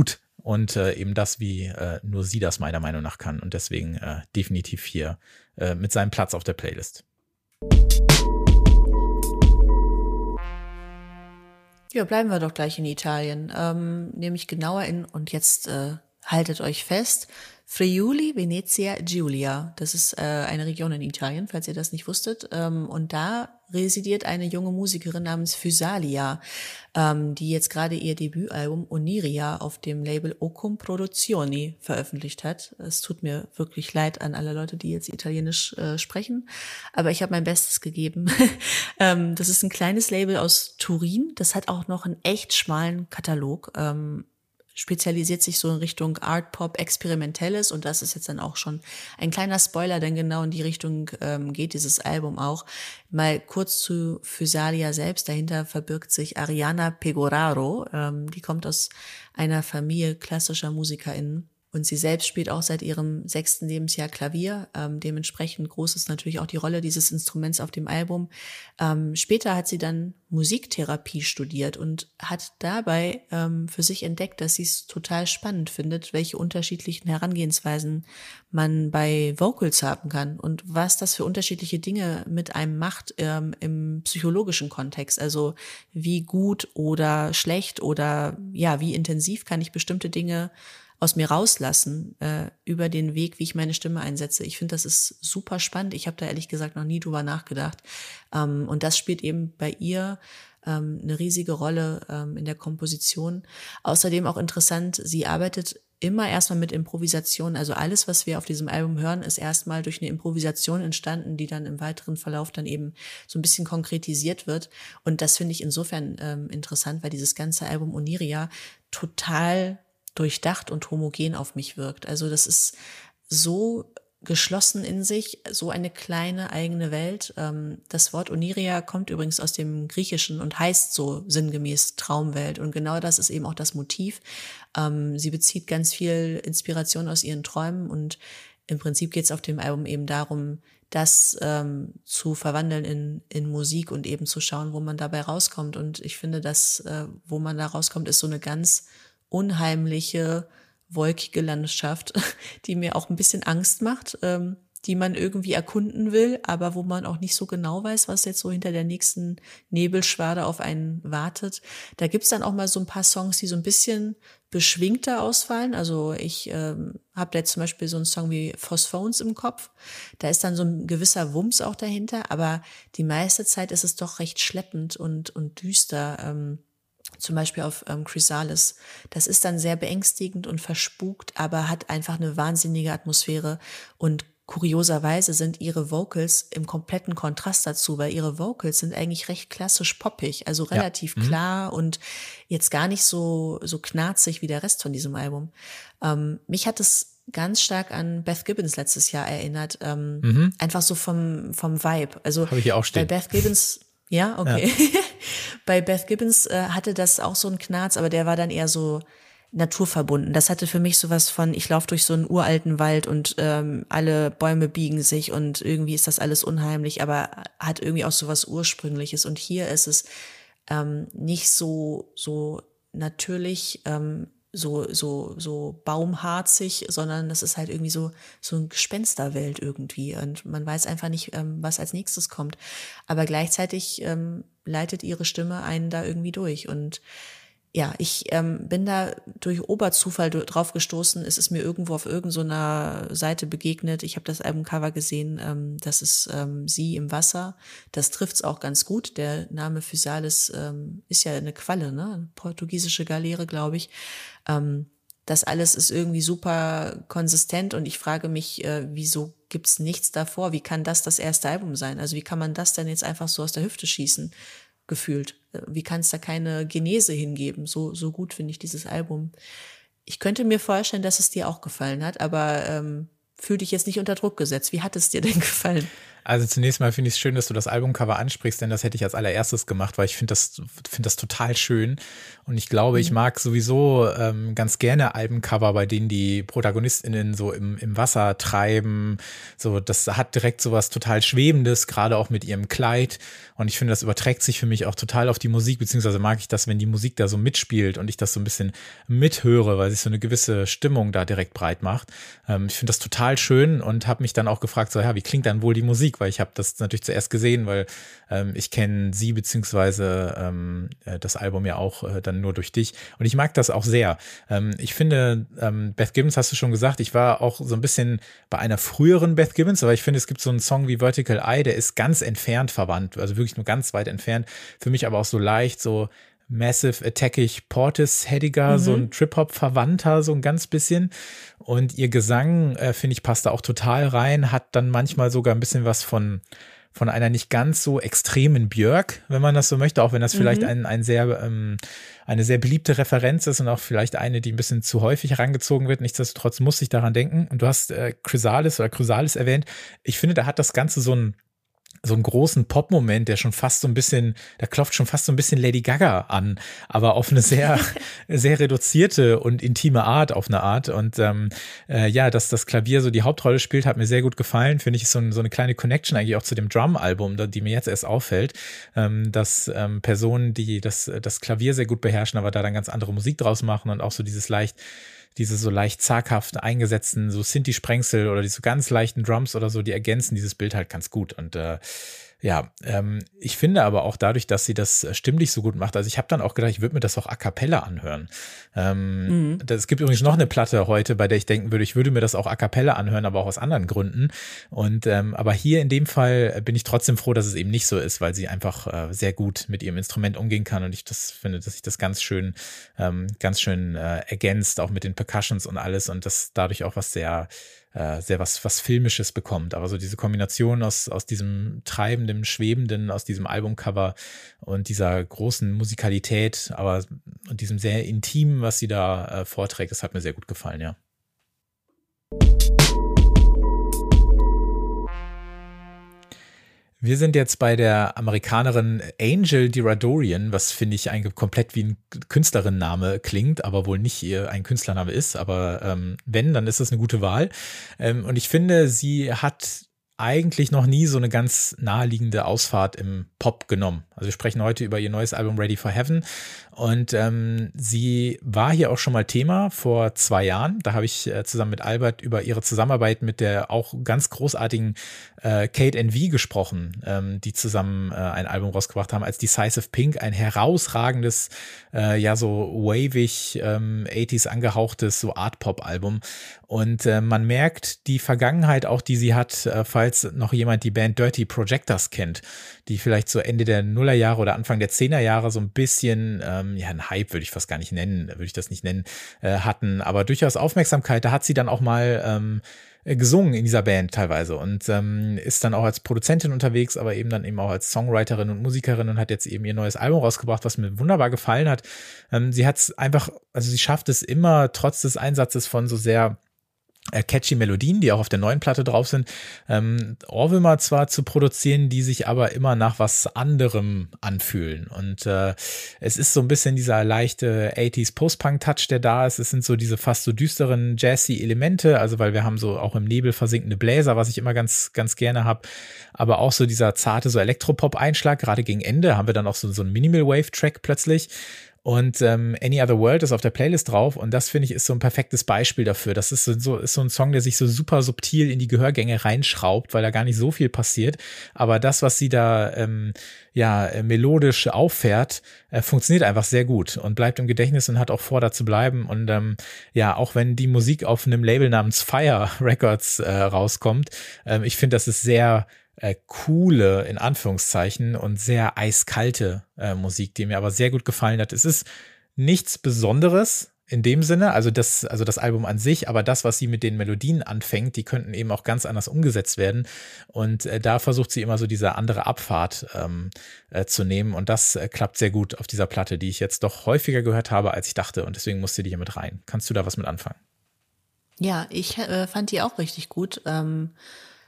und äh, eben das, wie äh, nur sie das meiner Meinung nach kann und deswegen äh, definitiv hier äh, mit seinem Platz auf der Playlist. Ja, bleiben wir doch gleich in Italien, ähm, nämlich genauer in, und jetzt äh, haltet euch fest, Friuli, Venezia Giulia. Das ist äh, eine Region in Italien, falls ihr das nicht wusstet. Ähm, und da residiert eine junge Musikerin namens Physalia, ähm, die jetzt gerade ihr Debütalbum Oniria auf dem Label Ocum Produzioni veröffentlicht hat. Es tut mir wirklich leid an alle Leute, die jetzt Italienisch äh, sprechen, aber ich habe mein Bestes gegeben. ähm, das ist ein kleines Label aus Turin. Das hat auch noch einen echt schmalen Katalog. Ähm, spezialisiert sich so in Richtung Art Pop Experimentelles und das ist jetzt dann auch schon ein kleiner Spoiler, denn genau in die Richtung ähm, geht dieses Album auch. Mal kurz zu Physalia selbst, dahinter verbirgt sich Ariana Pegoraro, ähm, die kommt aus einer Familie klassischer MusikerInnen. Und sie selbst spielt auch seit ihrem sechsten Lebensjahr Klavier. Ähm, dementsprechend groß ist natürlich auch die Rolle dieses Instruments auf dem Album. Ähm, später hat sie dann Musiktherapie studiert und hat dabei ähm, für sich entdeckt, dass sie es total spannend findet, welche unterschiedlichen Herangehensweisen man bei Vocals haben kann und was das für unterschiedliche Dinge mit einem macht ähm, im psychologischen Kontext. Also wie gut oder schlecht oder ja, wie intensiv kann ich bestimmte Dinge aus mir rauslassen äh, über den Weg, wie ich meine Stimme einsetze. Ich finde, das ist super spannend. Ich habe da ehrlich gesagt noch nie drüber nachgedacht. Ähm, und das spielt eben bei ihr ähm, eine riesige Rolle ähm, in der Komposition. Außerdem auch interessant, sie arbeitet immer erstmal mit Improvisation. Also alles, was wir auf diesem Album hören, ist erstmal durch eine Improvisation entstanden, die dann im weiteren Verlauf dann eben so ein bisschen konkretisiert wird. Und das finde ich insofern ähm, interessant, weil dieses ganze Album Oniria total durchdacht und homogen auf mich wirkt. Also das ist so geschlossen in sich, so eine kleine eigene Welt. Das Wort Oniria kommt übrigens aus dem Griechischen und heißt so sinngemäß Traumwelt. Und genau das ist eben auch das Motiv. Sie bezieht ganz viel Inspiration aus ihren Träumen und im Prinzip geht es auf dem Album eben darum, das ähm, zu verwandeln in in Musik und eben zu schauen, wo man dabei rauskommt. Und ich finde, dass äh, wo man da rauskommt, ist so eine ganz unheimliche, wolkige Landschaft, die mir auch ein bisschen Angst macht, ähm, die man irgendwie erkunden will, aber wo man auch nicht so genau weiß, was jetzt so hinter der nächsten Nebelschwade auf einen wartet. Da gibt's dann auch mal so ein paar Songs, die so ein bisschen beschwingter ausfallen. Also ich ähm, habe da jetzt zum Beispiel so einen Song wie Phosphones im Kopf. Da ist dann so ein gewisser Wumms auch dahinter, aber die meiste Zeit ist es doch recht schleppend und und düster. Ähm, Zum Beispiel auf ähm, Chrysalis. Das ist dann sehr beängstigend und verspukt, aber hat einfach eine wahnsinnige Atmosphäre. Und kurioserweise sind ihre Vocals im kompletten Kontrast dazu, weil ihre Vocals sind eigentlich recht klassisch poppig, also relativ ja. klar und jetzt gar nicht so so knarzig wie der Rest von diesem Album. Ähm, mich hat es ganz stark an Beth Gibbons letztes Jahr erinnert, ähm, mhm. einfach so vom vom Vibe. Also habe ich hier auch stehen. Bei Beth Gibbons Ja, okay. Ja. Bei Beth Gibbons äh, hatte das auch so einen Knarz, aber der war dann eher so naturverbunden. Das hatte für mich sowas von, ich laufe durch so einen uralten Wald und ähm, alle Bäume biegen sich und irgendwie ist das alles unheimlich, aber hat irgendwie auch sowas Ursprüngliches. Und hier ist es ähm, nicht so so natürlich, ähm, so so so baumharzig, sondern das ist halt irgendwie so so eine Gespensterwelt irgendwie und man weiß einfach nicht, ähm, was als nächstes kommt. Aber gleichzeitig ähm, leitet ihre Stimme einen da irgendwie durch und ja, ich ähm, bin da durch Oberzufall drauf gestoßen. Es ist mir irgendwo auf irgendeiner Seite begegnet. Ich habe das Albumcover gesehen. Ähm, das ist ähm, sie im Wasser. Das trifft's auch ganz gut. Der Name Physalis ähm, ist ja eine Qualle, ne? Eine portugiesische Galeere, glaube ich. Ähm, das alles ist irgendwie super konsistent und ich frage mich, äh, wieso gibt's nichts davor? Wie kann das das erste Album sein? Also wie kann man das denn jetzt einfach so aus der Hüfte schießen? Gefühlt. Wie kann es da keine Genese hingeben? So so gut finde ich dieses Album. Ich könnte mir vorstellen, dass es dir auch gefallen hat, aber ähm, fühl dich jetzt nicht unter Druck gesetzt. Wie hat es dir denn gefallen? Also zunächst mal finde ich es schön, dass du das Albumcover ansprichst, denn das hätte ich als allererstes gemacht, weil ich finde das, finde das total schön. Und ich glaube, mhm. ich mag sowieso ähm, ganz gerne Albencover, bei denen die ProtagonistInnen so im, im Wasser treiben. So, das hat direkt so was total Schwebendes, gerade auch mit ihrem Kleid. Und ich finde, das überträgt sich für mich auch total auf die Musik, beziehungsweise mag ich das, wenn die Musik da so mitspielt und ich das so ein bisschen mithöre, weil sich so eine gewisse Stimmung da direkt breit macht. Ähm, ich finde das total schön und habe mich dann auch gefragt, so ja, wie klingt dann wohl die Musik? Weil ich habe das natürlich zuerst gesehen, weil ähm, ich kenne sie beziehungsweise ähm, das Album ja auch äh, dann nur durch dich. Und ich mag das auch sehr. Ähm, ich finde, ähm, Beth Gibbons hast du schon gesagt, ich war auch so ein bisschen bei einer früheren Beth Gibbons, aber ich finde, es gibt so einen Song wie Vertical Eye, der ist ganz entfernt verwandt, also wirklich nur ganz weit entfernt. Für mich aber auch so leicht, so Massive Attackig Portisheadiger, mhm. so ein Trip-Hop-Verwandter, so ein ganz bisschen. Und ihr Gesang, äh, finde ich, passt da auch total rein, hat dann manchmal sogar ein bisschen was von von einer nicht ganz so extremen Björk, wenn man das so möchte, auch wenn das mhm. vielleicht ein, ein sehr, ähm, eine sehr beliebte Referenz ist und auch vielleicht eine, die ein bisschen zu häufig herangezogen wird. Nichtsdestotrotz muss ich daran denken. Und du hast äh, Chrysalis oder Chrysalis erwähnt. Ich finde, da hat das Ganze so ein so einen großen Pop-Moment, der schon fast so ein bisschen, da klopft schon fast so ein bisschen Lady Gaga an, aber auf eine sehr, sehr reduzierte und intime Art, auf eine Art. Und ähm, äh, ja, dass das Klavier so die Hauptrolle spielt, hat mir sehr gut gefallen. Finde ich, ist so, ein, so eine kleine Connection eigentlich auch zu dem Drum-Album, die mir jetzt erst auffällt, ähm, dass ähm, Personen, die das, das Klavier sehr gut beherrschen, aber da dann ganz andere Musik draus machen und auch so dieses leicht diese so leicht zaghaft eingesetzten so Synthi-Sprengsel oder diese so ganz leichten Drums oder so, die ergänzen dieses Bild halt ganz gut. Und äh, ja, ähm, ich finde aber auch dadurch, dass sie das stimmlich so gut macht, also ich habe dann auch gedacht, ich würde mir das auch a cappella anhören. Ähm, mhm. Es gibt übrigens noch eine Platte heute, bei der ich denken würde, ich würde mir das auch a cappella anhören, aber auch aus anderen Gründen. Und ähm, aber hier in dem Fall bin ich trotzdem froh, dass es eben nicht so ist, weil sie einfach äh, sehr gut mit ihrem Instrument umgehen kann und ich das finde, dass sich das ganz schön, ähm, ganz schön äh, ergänzt, auch mit den Percussions und alles und das dadurch auch was sehr äh, sehr was was Filmisches bekommt. Aber so diese Kombination aus aus diesem treibenden, schwebenden, aus diesem Albumcover und dieser großen Musikalität, aber und diesem sehr intimen, was sie da äh, vorträgt, das hat mir sehr gut gefallen, ja. Wir sind jetzt bei der Amerikanerin Angel Diradorian, was finde ich eigentlich komplett wie ein Künstlerinnenname klingt, aber wohl nicht ihr ein Künstlername ist. Aber ähm, wenn, dann ist das eine gute Wahl. Ähm, und ich finde, sie hat eigentlich noch nie so eine ganz naheliegende Ausfahrt im Pop genommen. Also wir sprechen heute über ihr neues Album Ready for Heaven und ähm, sie war hier auch schon mal Thema vor zwei Jahren. Da habe ich äh, zusammen mit Albert über ihre Zusammenarbeit mit der auch ganz großartigen äh, Kate N V gesprochen, ähm, die zusammen äh, ein Album rausgebracht haben als Decisive Pink, ein herausragendes, äh, ja so wavig, ähm, achtziger angehauchtes so Art-Pop-Album. Und äh, man merkt die Vergangenheit auch, die sie hat, äh, falls noch jemand die Band Dirty Projectors kennt, die vielleicht so Ende der Nullerjahre oder Anfang der Zehnerjahre so ein bisschen, ähm, ja, ein Hype würde ich fast gar nicht nennen, würde ich das nicht nennen, äh, hatten, aber durchaus Aufmerksamkeit. Da hat sie dann auch mal ähm, gesungen in dieser Band teilweise und ähm, ist dann auch als Produzentin unterwegs, aber eben dann eben auch als Songwriterin und Musikerin und hat jetzt eben ihr neues Album rausgebracht, was mir wunderbar gefallen hat. Ähm, sie hat es einfach, also sie schafft es immer, trotz des Einsatzes von so sehr catchy Melodien, die auch auf der neuen Platte drauf sind, ähm, Ohrwürmer zwar zu produzieren, die sich aber immer nach was anderem anfühlen. Und äh, es ist so ein bisschen dieser leichte achtziger Post-Punk-Touch, der da ist. Es sind so diese fast so düsteren jazzy Elemente, also weil wir haben so auch im Nebel versinkende Bläser, was ich immer ganz, ganz gerne habe, aber auch so dieser zarte so Elektropop-Einschlag. Gerade gegen Ende haben wir dann auch so, so einen Minimal-Wave-Track plötzlich. Und ähm, Any Other World ist auf der Playlist drauf und das finde ich ist so ein perfektes Beispiel dafür. Das ist so, ist so ein Song, der sich so super subtil in die Gehörgänge reinschraubt, weil da gar nicht so viel passiert. Aber das, was sie da ähm, ja äh, melodisch auffährt, äh, funktioniert einfach sehr gut und bleibt im Gedächtnis und hat auch vor, da zu bleiben. Und ähm, ja, auch wenn die Musik auf einem Label namens Fire Records äh, rauskommt, äh, ich finde, das ist sehr Äh, coole, in Anführungszeichen, und sehr eiskalte äh, Musik, die mir aber sehr gut gefallen hat. Es ist nichts Besonderes in dem Sinne, also das, also das Album an sich, aber das, was sie mit den Melodien anfängt, die könnten eben auch ganz anders umgesetzt werden. Und äh, da versucht sie immer so diese andere Abfahrt ähm, äh, zu nehmen. Und das äh, klappt sehr gut auf dieser Platte, die ich jetzt doch häufiger gehört habe, als ich dachte. Und deswegen musste die hier mit rein. Kannst du da was mit anfangen? Ja, ich äh, fand die auch richtig gut. Ähm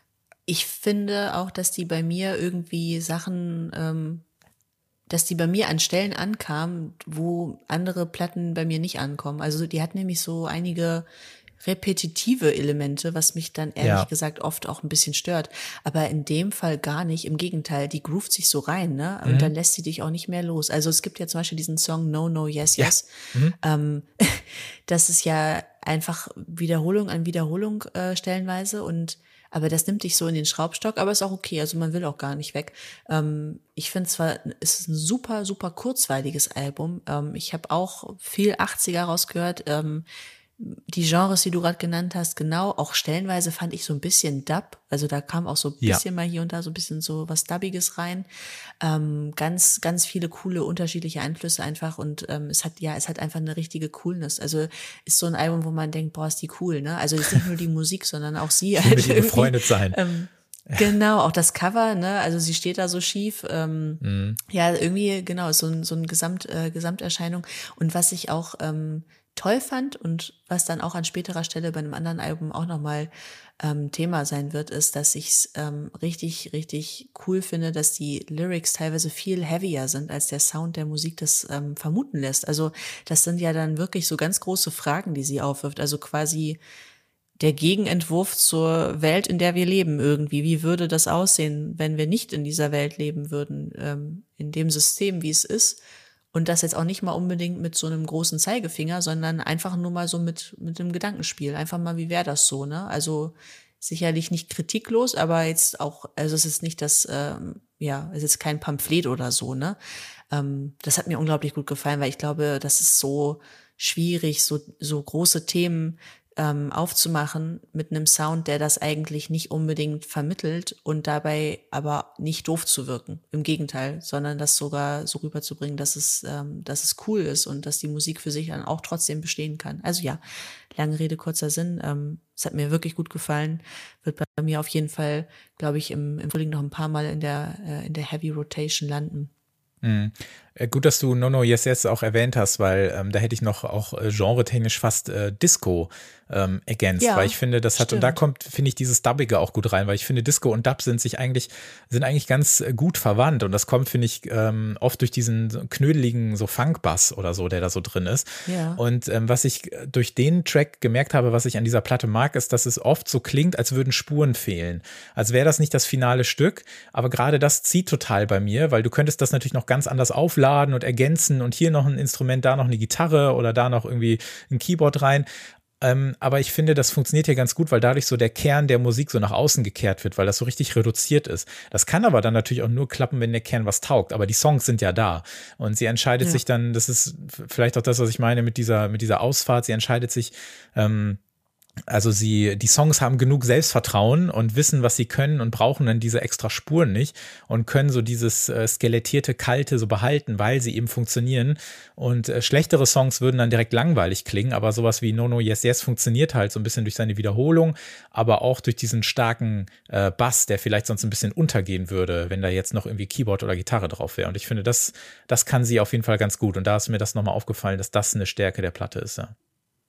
ich finde auch, dass die bei mir irgendwie Sachen, ähm, dass die bei mir an Stellen ankamen, wo andere Platten bei mir nicht ankommen. Also die hat nämlich so einige repetitive Elemente, was mich dann ehrlich ja. gesagt oft auch ein bisschen stört. Aber in dem Fall gar nicht. Im Gegenteil, die groovt sich so rein, ne? Und mhm. dann lässt sie dich auch nicht mehr los. Also es gibt ja zum Beispiel diesen Song No, No, Yes, Yes. Ja. Mhm. Ähm, das ist ja einfach Wiederholung an Wiederholung äh, stellenweise und aber das nimmt dich so in den Schraubstock, aber ist auch okay, also man will auch gar nicht weg. Ähm, ich finde zwar, es ist ein super, super kurzweiliges Album. Ähm, ich habe auch viel achtziger rausgehört. Ähm, die Genres, die du gerade genannt hast, genau, auch stellenweise fand ich so ein bisschen Dub. Also da kam auch so ein bisschen ja. mal hier und da so ein bisschen so was Dubbiges rein. Ähm, ganz, ganz viele coole, unterschiedliche Einflüsse einfach und ähm, es hat, ja, es hat einfach eine richtige Coolness. Also ist so ein Album, wo man denkt, boah, ist die cool, ne? Also ist nicht nur die Musik, sondern auch sie halt mit ihr befreundet sein. Ähm, Genau, auch das Cover, ne, also sie steht da so schief, ähm, mhm. ja, irgendwie, genau, ist so ein, so ein Gesamt, äh, Gesamterscheinung und was ich auch, ähm, toll fand und was dann auch an späterer Stelle bei einem anderen Album auch nochmal ähm, Thema sein wird, ist, dass ich es ähm, richtig, richtig cool finde, dass die Lyrics teilweise viel heavier sind, als der Sound der Musik das ähm, vermuten lässt. Also das sind ja dann wirklich so ganz große Fragen, die sie aufwirft. Also quasi der Gegenentwurf zur Welt, in der wir leben irgendwie. Wie würde das aussehen, wenn wir nicht in dieser Welt leben würden, ähm, in dem System, wie es ist? Und das jetzt auch nicht mal unbedingt mit so einem großen Zeigefinger, sondern einfach nur mal so mit mit einem Gedankenspiel. Einfach mal, wie wäre das so, ne? Also sicherlich nicht kritiklos, aber jetzt auch, also es ist nicht das, ähm, ja, es ist kein Pamphlet oder so, ne? Ähm, das hat mir unglaublich gut gefallen, weil ich glaube, das ist so schwierig, so so große Themen ähm, aufzumachen mit einem Sound, der das eigentlich nicht unbedingt vermittelt und dabei aber nicht doof zu wirken. Im Gegenteil, sondern das sogar so rüberzubringen, dass es, ähm, dass es cool ist und dass die Musik für sich dann auch trotzdem bestehen kann. Also ja, lange Rede, kurzer Sinn. Ähm, es hat mir wirklich gut gefallen. Wird bei mir auf jeden Fall, glaube ich, im, im Frühling noch ein paar Mal in der, äh, in der Heavy Rotation landen. Mhm. Gut, dass du No No Yes Yes auch erwähnt hast, weil ähm, da hätte ich noch auch äh, genretechnisch fast äh, Disco ähm, ergänzt, ja, weil ich finde, das hat, stimmt. Und da kommt, finde ich, dieses Dubbige auch gut rein, weil ich finde, Disco und Dub sind sich eigentlich, sind eigentlich ganz gut verwandt und das kommt, finde ich, ähm, oft durch diesen so knödeligen so Funk-Bass oder so, der da so drin ist. Ja. Und ähm, was ich durch den Track gemerkt habe, was ich an dieser Platte mag, ist, dass es oft so klingt, als würden Spuren fehlen. Als wäre das nicht das finale Stück, aber gerade das zieht total bei mir, weil du könntest das natürlich noch ganz anders aufladen und ergänzen und hier noch ein Instrument, da noch eine Gitarre oder da noch irgendwie ein Keyboard rein. Ähm, aber ich finde, das funktioniert hier ganz gut, weil dadurch so der Kern der Musik so nach außen gekehrt wird, weil das so richtig reduziert ist. Das kann aber dann natürlich auch nur klappen, wenn der Kern was taugt. Aber die Songs sind ja da. Und sie entscheidet ja. sich dann, das ist vielleicht auch das, was ich meine mit dieser, mit dieser Ausfahrt, sie entscheidet sich, ähm, also sie, die Songs haben genug Selbstvertrauen und wissen, was sie können und brauchen dann diese extra Spuren nicht und können so dieses äh, skelettierte, kalte so behalten, weil sie eben funktionieren. Und äh, schlechtere Songs würden dann direkt langweilig klingen, aber sowas wie No No Yes Yes funktioniert halt so ein bisschen durch seine Wiederholung, aber auch durch diesen starken äh, Bass, der vielleicht sonst ein bisschen untergehen würde, wenn da jetzt noch irgendwie Keyboard oder Gitarre drauf wäre. Und ich finde, das, das kann sie auf jeden Fall ganz gut. Und da ist mir das nochmal aufgefallen, dass das eine Stärke der Platte ist. Ja,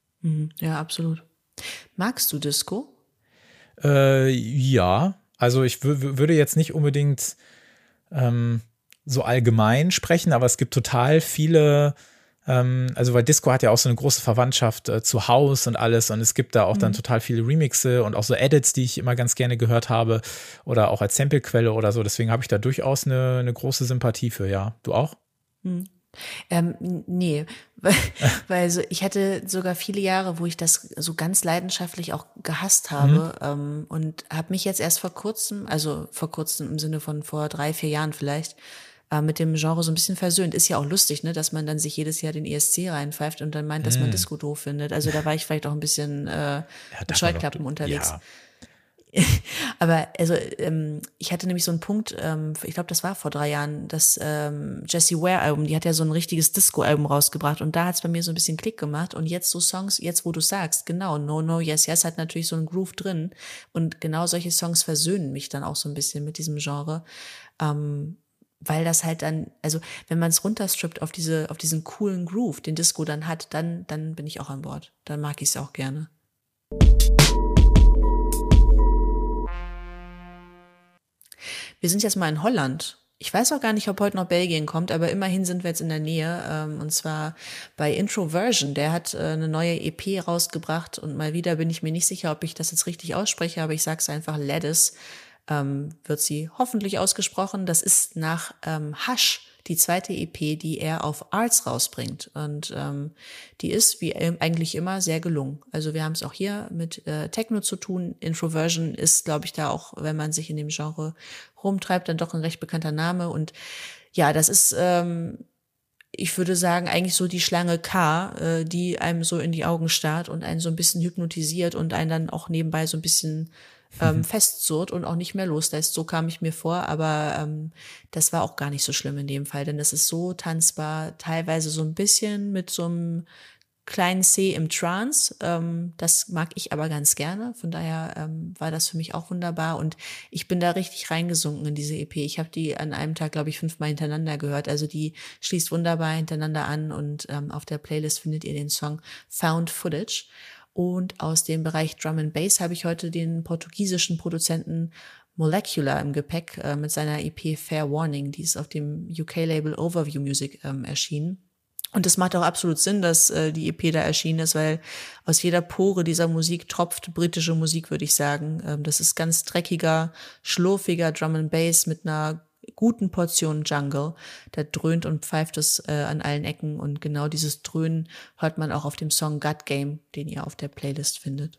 ja, absolut. Magst du Disco? Äh, ja, also ich w- würde jetzt nicht unbedingt ähm, so allgemein sprechen, aber es gibt total viele, ähm, also weil Disco hat ja auch so eine große Verwandtschaft äh, zu House und alles und es gibt da auch mhm. dann total viele Remixe und auch so Edits, die ich immer ganz gerne gehört habe oder auch als Samplequelle oder so, deswegen habe ich da durchaus eine, eine große Sympathie für, ja. Du auch? Mhm. Ähm, nee, weil, weil so, ich hatte sogar viele Jahre, wo ich das so ganz leidenschaftlich auch gehasst habe mhm. ähm, und habe mich jetzt erst vor kurzem, also vor kurzem im Sinne von vor drei, vier Jahren vielleicht, äh, mit dem Genre so ein bisschen versöhnt. Ist ja auch lustig, ne, dass man dann sich jedes Jahr den E S C reinpfeift und dann meint, dass mhm. man Disco doof findet. Also da war ich vielleicht auch ein bisschen äh, ja, mit Scheuklappen doch, unterwegs. Ja. Aber also ähm, ich hatte nämlich so einen Punkt, ähm, ich glaube, das war vor drei Jahren, das ähm, Jessie Ware-Album, die hat ja so ein richtiges Disco-Album rausgebracht und da hat es bei mir so ein bisschen Klick gemacht und jetzt so Songs, jetzt wo du sagst, genau, No, No, Yes, Yes hat natürlich so einen Groove drin und genau solche Songs versöhnen mich dann auch so ein bisschen mit diesem Genre, ähm, weil das halt dann, also wenn man es runterstrippt auf diese, auf diesen coolen Groove, den Disco dann hat, dann, dann bin ich auch an Bord, dann mag ich es auch gerne. Wir sind jetzt mal in Holland. Ich weiß auch gar nicht, ob heute noch Belgien kommt, aber immerhin sind wir jetzt in der Nähe. Ähm, und zwar bei Introversion. Der hat äh, eine neue E P rausgebracht. Und mal wieder bin ich mir nicht sicher, ob ich das jetzt richtig ausspreche, aber ich sage es einfach, Ladis ähm, wird sie hoffentlich ausgesprochen. Das ist nach ähm, Hush die zweite E P, die er auf Arts rausbringt. Und ähm, die ist, wie eigentlich immer, sehr gelungen. Also wir haben es auch hier mit äh, Techno zu tun. Introversion ist, glaube ich, da auch, wenn man sich in dem Genre rumtreibt, dann doch ein recht bekannter Name. Und ja, das ist, ähm, ich würde sagen, eigentlich so die Schlange K, äh, die einem so in die Augen starrt und einen so ein bisschen hypnotisiert und einen dann auch nebenbei so ein bisschen ähm, festzurrt und auch nicht mehr loslässt. So kam ich mir vor, aber ähm, das war auch gar nicht so schlimm in dem Fall, denn das ist so tanzbar, teilweise so ein bisschen mit so einem kleinen C im Trance. Ähm, das mag ich aber ganz gerne, von daher ähm, war das für mich auch wunderbar und ich bin da richtig reingesunken in diese E P. Ich habe die an einem Tag, glaube ich, fünfmal hintereinander gehört, also die schließt wunderbar hintereinander an und ähm, auf der Playlist findet ihr den Song Found Footage. Und aus dem Bereich Drum and Bass habe ich heute den portugiesischen Produzenten Molecular im Gepäck äh, mit seiner E P Fair Warning. Die ist auf dem U K-Label Overview Music ähm, erschienen. Und es macht auch absolut Sinn, dass äh, die E P da erschienen ist, weil aus jeder Pore dieser Musik tropft britische Musik, würde ich sagen. Ähm, das ist ganz dreckiger, schlurfiger Drum and Bass mit einer guten Portion Jungle. Da dröhnt und pfeift es äh, an allen Ecken und genau dieses Dröhnen hört man auch auf dem Song Gut Game, den ihr auf der Playlist findet.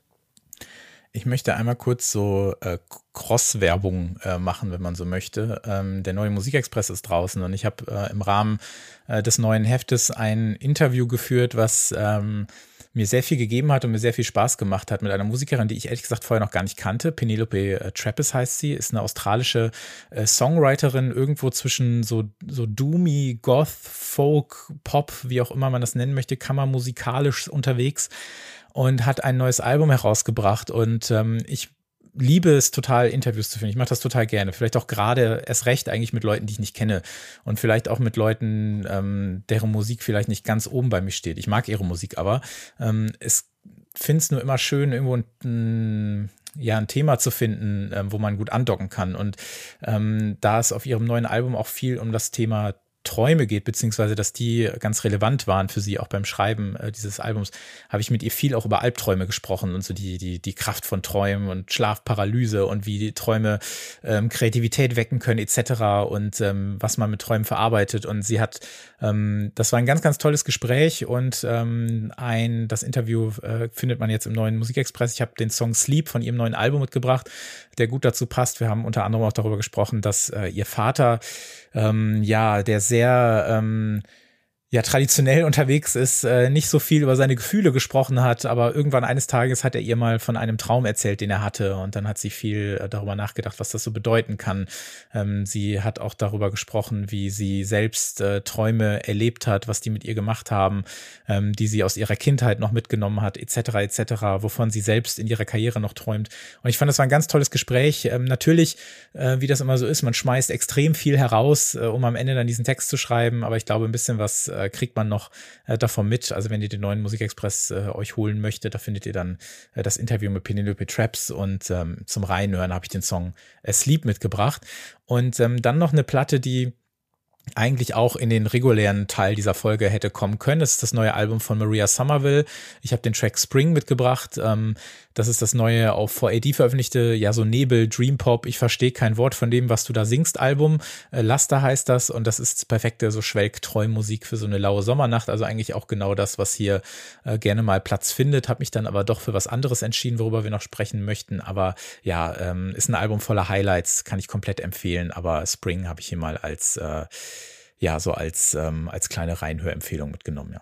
Ich möchte einmal kurz so äh, Cross-Werbung äh, machen, wenn man so möchte. Ähm, der neue Musikexpress ist draußen und ich habe äh, im Rahmen äh, des neuen Heftes ein Interview geführt, was ähm, mir sehr viel gegeben hat und mir sehr viel Spaß gemacht hat mit einer Musikerin, die ich ehrlich gesagt vorher noch gar nicht kannte. Penelope äh, Trappis heißt sie, ist eine australische äh, Songwriterin, irgendwo zwischen so, so Doomy, Goth, Folk, Pop, wie auch immer man das nennen möchte, kammermusikalisch unterwegs und hat ein neues Album herausgebracht und ähm, ich liebe es total, Interviews zu finden. Ich mache das total gerne. Vielleicht auch gerade erst recht eigentlich mit Leuten, die ich nicht kenne und vielleicht auch mit Leuten, ähm, deren Musik vielleicht nicht ganz oben bei mir steht. Ich mag ihre Musik, aber ähm, es finde es nur immer schön, irgendwo ein, ja, ein Thema zu finden, ähm, wo man gut andocken kann. Und ähm, da es auf ihrem neuen Album auch viel um das Thema Träume geht, beziehungsweise dass die ganz relevant waren für sie auch beim Schreiben äh, dieses Albums, habe ich mit ihr viel auch über Albträume gesprochen und so die die die Kraft von Träumen und Schlafparalyse und wie die Träume ähm, Kreativität wecken können et cetera und ähm, was man mit Träumen verarbeitet und sie hat, ähm, das war ein ganz, ganz tolles Gespräch und ähm, ein das Interview äh, findet man jetzt im neuen Musikexpress. Ich habe den Song Sleep von ihrem neuen Album mitgebracht, der gut dazu passt. Wir haben unter anderem auch darüber gesprochen, dass äh, ihr Vater ähm, ja, der sehr ähm, ja traditionell unterwegs ist, äh, nicht so viel über seine Gefühle gesprochen hat, aber irgendwann eines Tages hat er ihr mal von einem Traum erzählt, den er hatte und dann hat sie viel äh, darüber nachgedacht, was das so bedeuten kann. Ähm, sie hat auch darüber gesprochen, wie sie selbst äh, Träume erlebt hat, was die mit ihr gemacht haben, ähm, die sie aus ihrer Kindheit noch mitgenommen hat, et cetera et cetera, wovon sie selbst in ihrer Karriere noch träumt. Und ich fand, das war ein ganz tolles Gespräch. Ähm, natürlich, äh, wie das immer so ist, man schmeißt extrem viel heraus, äh, um am Ende dann diesen Text zu schreiben, aber ich glaube, ein bisschen was äh, kriegt man noch äh, davon mit. Also wenn ihr den neuen Musikexpress äh, euch holen möchtet, da findet ihr dann äh, das Interview mit Penelope Trappis und ähm, zum Reinhören habe ich den Song äh, Sleep mitgebracht. Und ähm, dann noch eine Platte, die eigentlich auch in den regulären Teil dieser Folge hätte kommen können. Das ist das neue Album von Maria Somerville. Ich habe den Track Spring mitgebracht. Ähm, das ist das neue auf vier A D veröffentlichte, ja so Nebel, Dream Pop. Ich verstehe kein Wort von dem, was du da singst, Album. Äh, Laster heißt das und das ist perfekte so Schwelg-Träum-Musik für so eine laue Sommernacht. Also eigentlich auch genau das, was hier äh, gerne mal Platz findet. Habe mich dann aber doch für was anderes entschieden, worüber wir noch sprechen möchten. Aber ja, ähm, ist ein Album voller Highlights, kann ich komplett empfehlen. Aber Spring habe ich hier mal als äh, ja, so als, ähm, als kleine Reinhörempfehlung mitgenommen, ja.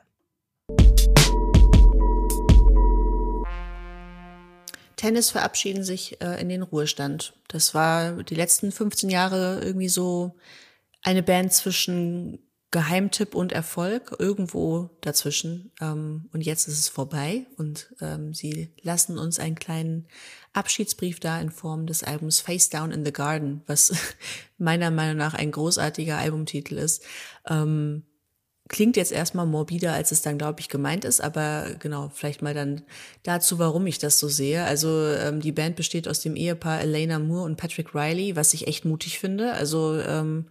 Tennis verabschieden sich äh, in den Ruhestand. Das war die letzten fünfzehn Jahre irgendwie so eine Band zwischen Geheimtipp und Erfolg, irgendwo dazwischen. Ähm, und jetzt ist es vorbei und ähm, sie lassen uns einen kleinen Abschiedsbrief da in Form des Albums Face Down in the Garden, was meiner Meinung nach ein großartiger Albumtitel ist. Ähm, klingt jetzt erstmal morbider, als es dann, glaube ich, gemeint ist, aber genau, vielleicht mal dann dazu, warum ich das so sehe. Also ähm, die Band besteht aus dem Ehepaar Elena Moore und Patrick Riley, was ich echt mutig finde. Also ähm,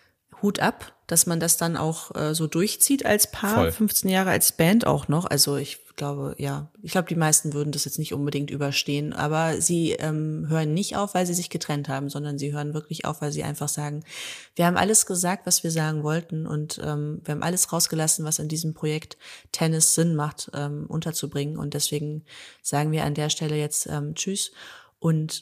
Hut ab, dass man das dann auch äh, so durchzieht als Paar, Voll. fünfzehn Jahre als Band auch noch. Also ich glaube, ja, ich glaube, die meisten würden das jetzt nicht unbedingt überstehen, aber sie ähm, hören nicht auf, weil sie sich getrennt haben, sondern sie hören wirklich auf, weil sie einfach sagen, wir haben alles gesagt, was wir sagen wollten und ähm, wir haben alles rausgelassen, was in diesem Projekt Tennis Sinn macht, ähm, unterzubringen und deswegen sagen wir an der Stelle jetzt ähm, Tschüss und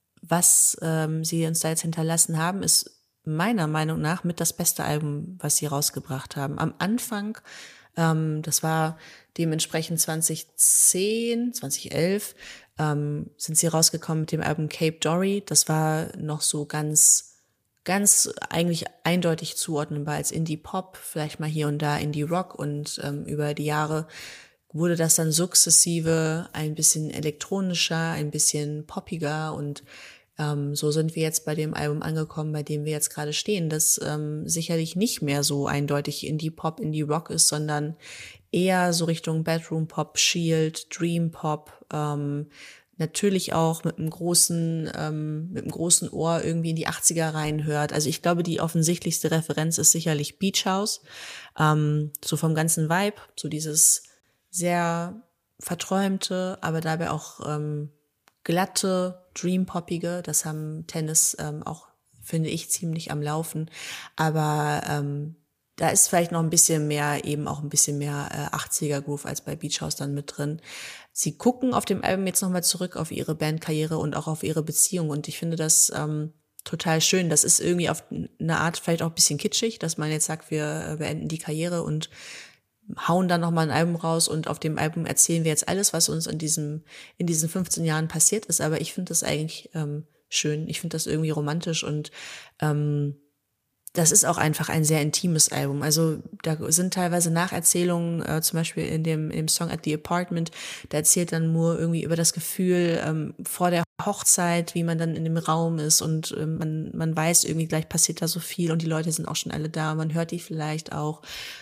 was ähm, sie uns da jetzt hinterlassen haben, ist meiner Meinung nach mit das beste Album, was sie rausgebracht haben. Am Anfang, ähm, das war dementsprechend zwanzig zehn, zwanzig elf, ähm, sind sie rausgekommen mit dem Album Cape Dory. Das war noch so ganz, ganz eigentlich eindeutig zuordnenbar als Indie-Pop, vielleicht mal hier und da Indie-Rock und ähm, über die Jahre wurde das dann sukzessive ein bisschen elektronischer, ein bisschen poppiger und Ähm, so sind wir jetzt bei dem Album angekommen, bei dem wir jetzt gerade stehen, das ähm, sicherlich nicht mehr so eindeutig Indie-Pop, Indie-Rock ist, sondern eher so Richtung Bedroom-Pop, Shield, Dream-Pop, ähm, natürlich auch mit einem großen, ähm, mit einem großen Ohr irgendwie in die achtziger reinhört. Also ich glaube, die offensichtlichste Referenz ist sicherlich Beach House, ähm, so vom ganzen Vibe, so dieses sehr verträumte, aber dabei auch ähm, glatte, dreampoppige, das haben Tennis ähm, auch, finde ich, ziemlich am Laufen. Aber ähm, da ist vielleicht noch ein bisschen mehr, eben auch ein bisschen mehr äh, achtziger-Groove als bei Beach House dann mit drin. Sie gucken auf dem Album jetzt nochmal zurück auf ihre Bandkarriere und auch auf ihre Beziehung. Und ich finde das ähm, total schön. Das ist irgendwie auf eine Art vielleicht auch ein bisschen kitschig, dass man jetzt sagt, wir beenden die Karriere und hauen dann nochmal ein Album raus und auf dem Album erzählen wir jetzt alles, was uns in diesem in diesen fünfzehn Jahren passiert ist. Aber ich finde das eigentlich ähm, schön. Ich finde das irgendwie romantisch und ähm, das ist auch einfach ein sehr intimes Album. Also da sind teilweise Nacherzählungen, äh, zum Beispiel in dem, in dem Song At the Apartment, da erzählt dann Moore irgendwie über das Gefühl ähm, vor der Hochzeit, wie man dann in dem Raum ist und ähm, man, man weiß irgendwie, gleich passiert da so viel und die Leute sind auch schon alle da, man hört die vielleicht auch.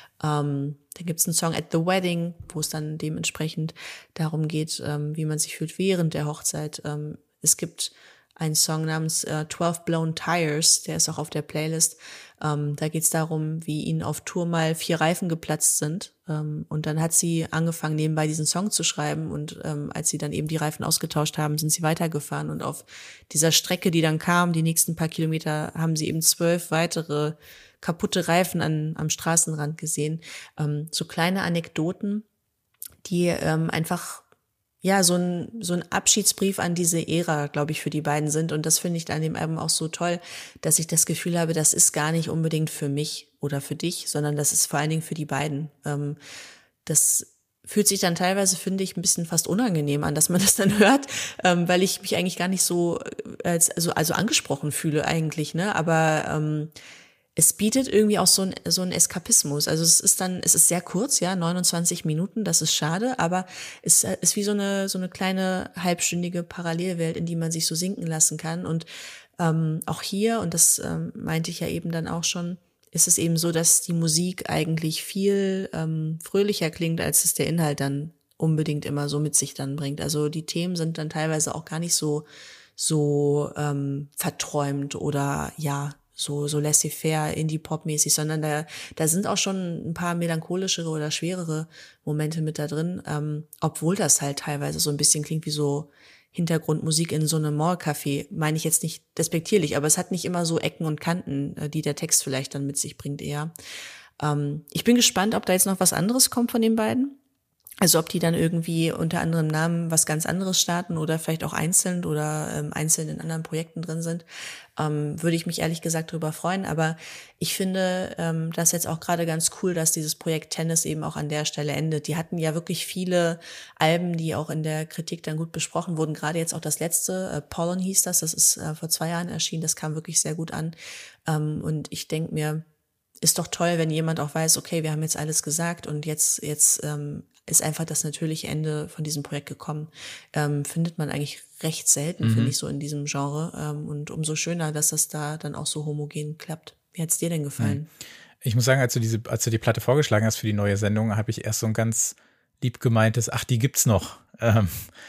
Ähm, da gibt's einen Song At the Wedding, wo es dann dementsprechend darum geht, ähm, wie man sich fühlt während der Hochzeit. Ähm, es gibt einen Song namens äh, twelve Blown Tires, der ist auch auf der Playlist. Ähm, da geht's darum, wie ihnen auf Tour mal vier Reifen geplatzt sind. Ähm, und dann hat sie angefangen, nebenbei diesen Song zu schreiben. Und ähm, als sie dann eben die Reifen ausgetauscht haben, sind sie weitergefahren. Und auf dieser Strecke, die dann kam, die nächsten paar Kilometer, haben sie eben zwölf weitere kaputte Reifen an, am Straßenrand gesehen. Ähm, so kleine Anekdoten, die ähm, einfach ja, so ein, so ein Abschiedsbrief an diese Ära, glaube ich, für die beiden sind. Und das finde ich an dem Album auch so toll, dass ich das Gefühl habe, das ist gar nicht unbedingt für mich oder für dich, sondern das ist vor allen Dingen für die beiden. Ähm, das fühlt sich dann teilweise, finde ich, ein bisschen fast unangenehm an, dass man das dann hört, ähm, weil ich mich eigentlich gar nicht so als, also, also angesprochen fühle eigentlich, ne, aber, ähm, es bietet irgendwie auch so ein so ein Eskapismus. Also es ist dann, es ist sehr kurz, ja, neunundzwanzig Minuten, das ist schade, aber es ist wie so eine so eine kleine halbstündige Parallelwelt, in die man sich so sinken lassen kann. Und ähm, auch hier, und das ähm, meinte ich ja eben dann auch schon, ist es eben so, dass die Musik eigentlich viel ähm, fröhlicher klingt, als es der Inhalt dann unbedingt immer so mit sich dann bringt. Also die Themen sind dann teilweise auch gar nicht so so ähm, verträumt oder ja so so laissez-faire, Indie-Pop-mäßig, sondern da da sind auch schon ein paar melancholischere oder schwerere Momente mit da drin, ähm, obwohl das halt teilweise so ein bisschen klingt wie so Hintergrundmusik in so einem Mall-Café, meine ich jetzt nicht despektierlich, aber es hat nicht immer so Ecken und Kanten, die der Text vielleicht dann mit sich bringt eher. Ähm, ich bin gespannt, ob da jetzt noch was anderes kommt von den beiden. Also ob die dann irgendwie unter anderem Namen was ganz anderes starten oder vielleicht auch einzeln oder ähm, einzeln in anderen Projekten drin sind, ähm, würde ich mich ehrlich gesagt drüber freuen. Aber ich finde ähm, das jetzt auch gerade ganz cool, dass dieses Projekt Tennis eben auch an der Stelle endet. Die hatten ja wirklich viele Alben, die auch in der Kritik dann gut besprochen wurden. Gerade jetzt auch das letzte, äh, Pollen hieß das, das ist äh, vor zwei Jahren erschienen, das kam wirklich sehr gut an. Ähm, und ich denke mir, ist doch toll, wenn jemand auch weiß, okay, wir haben jetzt alles gesagt und jetzt jetzt ähm, ist einfach das natürliche Ende von diesem Projekt gekommen. Ähm, findet man eigentlich recht selten, mhm. finde ich, so in diesem Genre. Ähm, und umso schöner, dass das da dann auch so homogen klappt. Wie hat's dir denn gefallen? Ich muss sagen, als du diese, als du die Platte vorgeschlagen hast für die neue Sendung, habe ich erst so ein ganz lieb gemeintes, ach, die gibt's noch, ähm,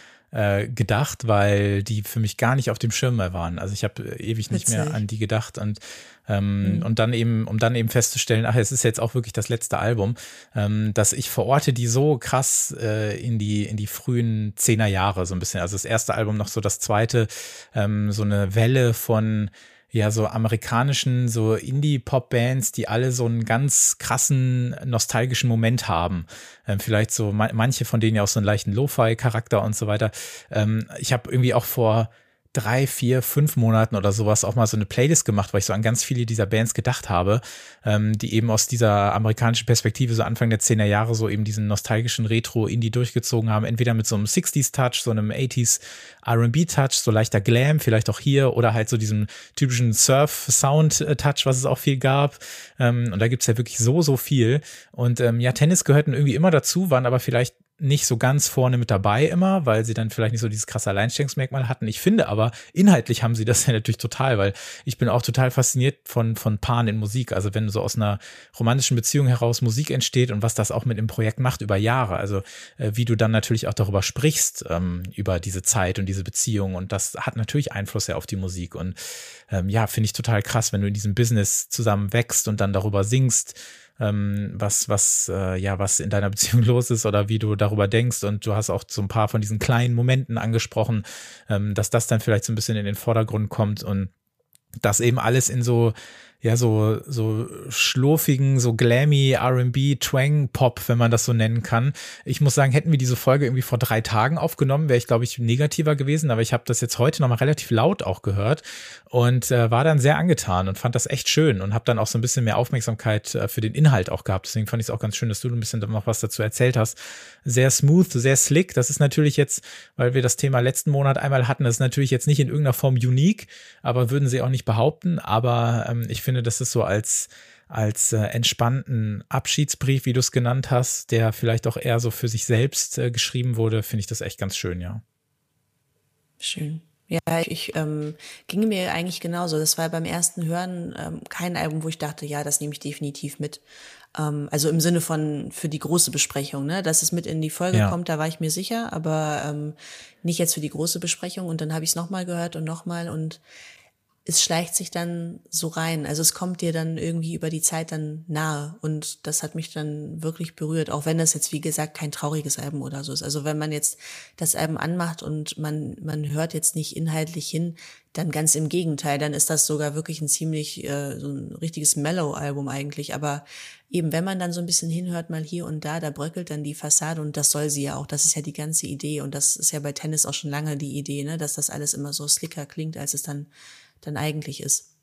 äh, gedacht, weil die für mich gar nicht auf dem Schirm mehr waren. Also ich habe ewig nicht Witzig. mehr an die gedacht und ähm, mhm. und dann eben, um dann eben festzustellen, ach, es ist jetzt auch wirklich das letzte Album, ähm, dass ich verorte die so krass äh, in die in die frühen Zehner Jahre so ein bisschen. Also das erste Album noch so, das zweite, ähm, so eine Welle von ja, so amerikanischen, so Indie-Pop-Bands, die alle so einen ganz krassen, nostalgischen Moment haben. Ähm, vielleicht so, ma- manche von denen ja auch so einen leichten Lo-Fi-Charakter und so weiter. Ähm, ich habe irgendwie auch vor drei, vier, fünf Monaten oder sowas auch mal so eine Playlist gemacht, weil ich so an ganz viele dieser Bands gedacht habe, ähm, die eben aus dieser amerikanischen Perspektive so Anfang der zehner Jahre so eben diesen nostalgischen Retro-Indie durchgezogen haben, entweder mit so einem sixties-Touch, so einem eighties R and B-Touch, so leichter Glam, vielleicht auch hier, oder halt so diesem typischen Surf-Sound-Touch, was es auch viel gab. Ähm, und da gibt's ja wirklich so, so viel. Und ähm, ja, Tennis gehörten irgendwie immer dazu, waren aber vielleicht nicht so ganz vorne mit dabei immer, weil sie dann vielleicht nicht so dieses krasse Alleinstellungsmerkmal hatten. Ich finde aber, inhaltlich haben sie das ja natürlich total, weil ich bin auch total fasziniert von, von Paaren in Musik. Also wenn so aus einer romantischen Beziehung heraus Musik entsteht und was das auch mit dem Projekt macht über Jahre. Also äh, wie du dann natürlich auch darüber sprichst, ähm, über diese Zeit und diese Beziehung. Und das hat natürlich Einfluss ja auf die Musik. Und ähm, ja, finde ich total krass, wenn du in diesem Business zusammen wächst und dann darüber singst, was, was, äh, ja, was in deiner Beziehung los ist oder wie du darüber denkst. Und du hast auch so ein paar von diesen kleinen Momenten angesprochen, ähm, dass das dann vielleicht so ein bisschen in den Vordergrund kommt und das eben alles in so, ja, so, so schlurfigen, so glammy R and B, Twang, Pop, wenn man das so nennen kann. Ich muss sagen, hätten wir diese Folge irgendwie vor drei Tagen aufgenommen, wäre ich, glaube ich, negativer gewesen, aber ich habe das jetzt heute nochmal relativ laut auch gehört und äh, war dann sehr angetan und fand das echt schön und habe dann auch so ein bisschen mehr Aufmerksamkeit äh, für den Inhalt auch gehabt. Deswegen fand ich es auch ganz schön, dass du ein bisschen noch was dazu erzählt hast. Sehr smooth, sehr slick. Das ist natürlich jetzt, weil wir das Thema letzten Monat einmal hatten, das ist natürlich jetzt nicht in irgendeiner Form unique, aber würden sie auch nicht behaupten. Aber ähm, ich finde, das ist so als als äh, entspannten Abschiedsbrief, wie du es genannt hast, der vielleicht auch eher so für sich selbst äh, geschrieben wurde, finde ich das echt ganz schön, ja. Schön. Ja, ich ähm, ging mir eigentlich genauso. Das war beim ersten Hören ähm, kein Album, wo ich dachte, ja, das nehme ich definitiv mit. Ähm, also im Sinne von für die große Besprechung, ne, dass es mit in die Folge ja. kommt, da war ich mir sicher, aber ähm, nicht jetzt für die große Besprechung. Und dann habe ich es nochmal gehört und nochmal und es schleicht sich dann so rein. Also es kommt dir dann irgendwie über die Zeit dann nahe und das hat mich dann wirklich berührt, auch wenn das jetzt, wie gesagt, kein trauriges Album oder so ist. Also wenn man jetzt das Album anmacht und man man hört jetzt nicht inhaltlich hin, dann ganz im Gegenteil, dann ist das sogar wirklich ein ziemlich, äh, so ein richtiges Mellow-Album eigentlich. Aber eben, wenn man dann so ein bisschen hinhört, mal hier und da, da bröckelt dann die Fassade und das soll sie ja auch. Das ist ja die ganze Idee und das ist ja bei Tennis auch schon lange die Idee, ne, dass das alles immer so slicker klingt, als es dann dann eigentlich ist.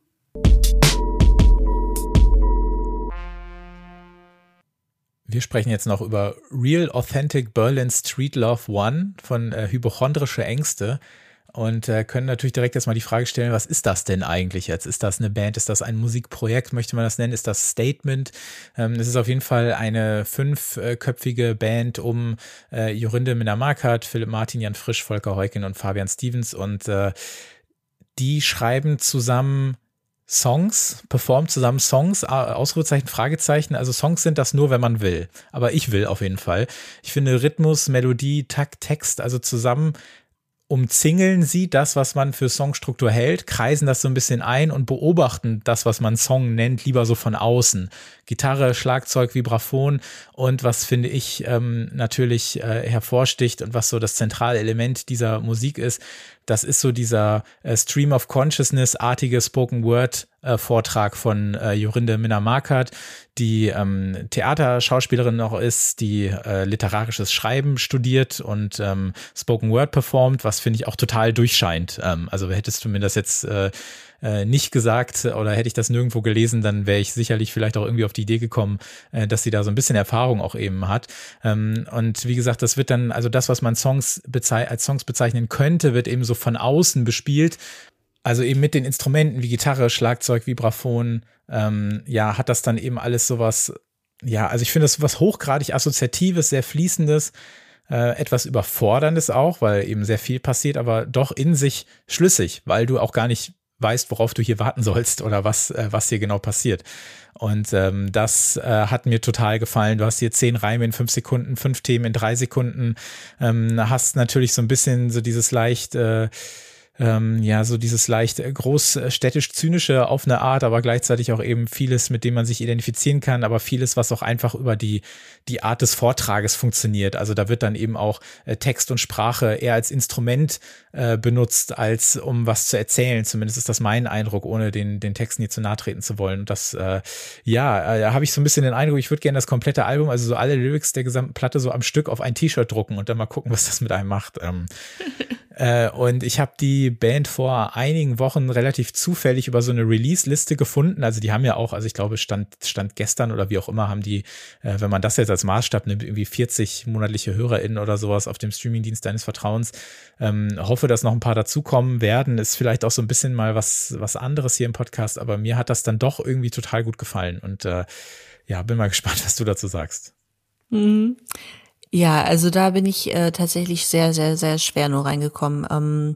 Wir sprechen jetzt noch über Real Authentic Berlin Street Love One von äh, Hypochondrische Ängste und äh, können natürlich direkt erstmal die Frage stellen, was ist das denn eigentlich jetzt? Ist das eine Band? Ist das ein Musikprojekt? Möchte man das nennen? Ist das Statement? Ähm, es ist auf jeden Fall eine fünfköpfige Band um äh, Jorinde Minna-Markert, Philipp Martin, Jan Frisch, Volker Heuken und Fabian Stevens und äh, die schreiben zusammen Songs, performen zusammen Songs, Ausrufezeichen, Fragezeichen. Also Songs sind das nur, wenn man will. Aber ich will auf jeden Fall. Ich finde Rhythmus, Melodie, Takt, Text, also zusammen umzingeln sie das, was man für Songstruktur hält, kreisen das so ein bisschen ein und beobachten das, was man Song nennt, lieber so von außen. Gitarre, Schlagzeug, Vibraphon und was, finde ich, ähm, natürlich äh, hervorsticht und was so das zentrale Element dieser Musik ist, das ist so dieser äh, Stream of Consciousness-artige Spoken-Word-Vortrag von äh, Jorinde Minna-Markert, die ähm, Theaterschauspielerin noch ist, die äh, literarisches Schreiben studiert und ähm, Spoken-Word performt, was, finde ich, auch total durchscheint. Ähm, also hättest du mir das jetzt äh, äh, nicht gesagt oder hätte ich das nirgendwo gelesen, dann wäre ich sicherlich vielleicht auch irgendwie auf die Idee gekommen, äh, dass sie da so ein bisschen Erfahrung auch eben hat. Ähm, und wie gesagt, das wird dann, also das, was man Songs bezei- als Songs bezeichnen könnte, wird eben so von außen bespielt. Also eben mit den Instrumenten wie Gitarre, Schlagzeug, Vibraphon, ähm, ja, hat das dann eben alles sowas, ja, also ich finde das sowas hochgradig Assoziatives, sehr Fließendes, äh, etwas Überforderndes auch, weil eben sehr viel passiert, aber doch in sich schlüssig, weil du auch gar nicht weißt, worauf du hier warten sollst oder was, äh, was hier genau passiert. Und ähm, das äh, hat mir total gefallen. Du hast hier zehn Reime in fünf Sekunden, fünf Themen in drei Sekunden, ähm, hast natürlich so ein bisschen so dieses leicht äh, Ähm, ja, so dieses leicht großstädtisch-zynische auf eine Art, aber gleichzeitig auch eben vieles, mit dem man sich identifizieren kann, aber vieles, was auch einfach über die, die Art des Vortrages funktioniert. Also da wird dann eben auch äh, Text und Sprache eher als Instrument äh, benutzt, als um was zu erzählen. Zumindest ist das mein Eindruck, ohne den, den Texten hier zu nahe treten zu wollen. Und das, äh, ja, äh, habe ich so ein bisschen den Eindruck, ich würde gerne das komplette Album, also so alle Lyrics der gesamten Platte so am Stück auf ein T-Shirt drucken und dann mal gucken, was das mit einem macht. Ähm, Äh, und ich habe die Band vor einigen Wochen relativ zufällig über so eine Release-Liste gefunden. Also die haben ja auch, also ich glaube, stand, stand gestern oder wie auch immer, haben die, äh, wenn man das jetzt als Maßstab nimmt, irgendwie vierzig monatliche HörerInnen oder sowas auf dem Streamingdienst deines Vertrauens. Ähm, hoffe, dass noch ein paar dazukommen werden. Ist vielleicht auch so ein bisschen mal was, was anderes hier im Podcast, aber mir hat das dann doch irgendwie total gut gefallen. Und äh, ja, bin mal gespannt, was du dazu sagst. Mhm. Ja, also da bin ich äh, tatsächlich sehr, sehr, sehr schwer nur reingekommen. Ähm,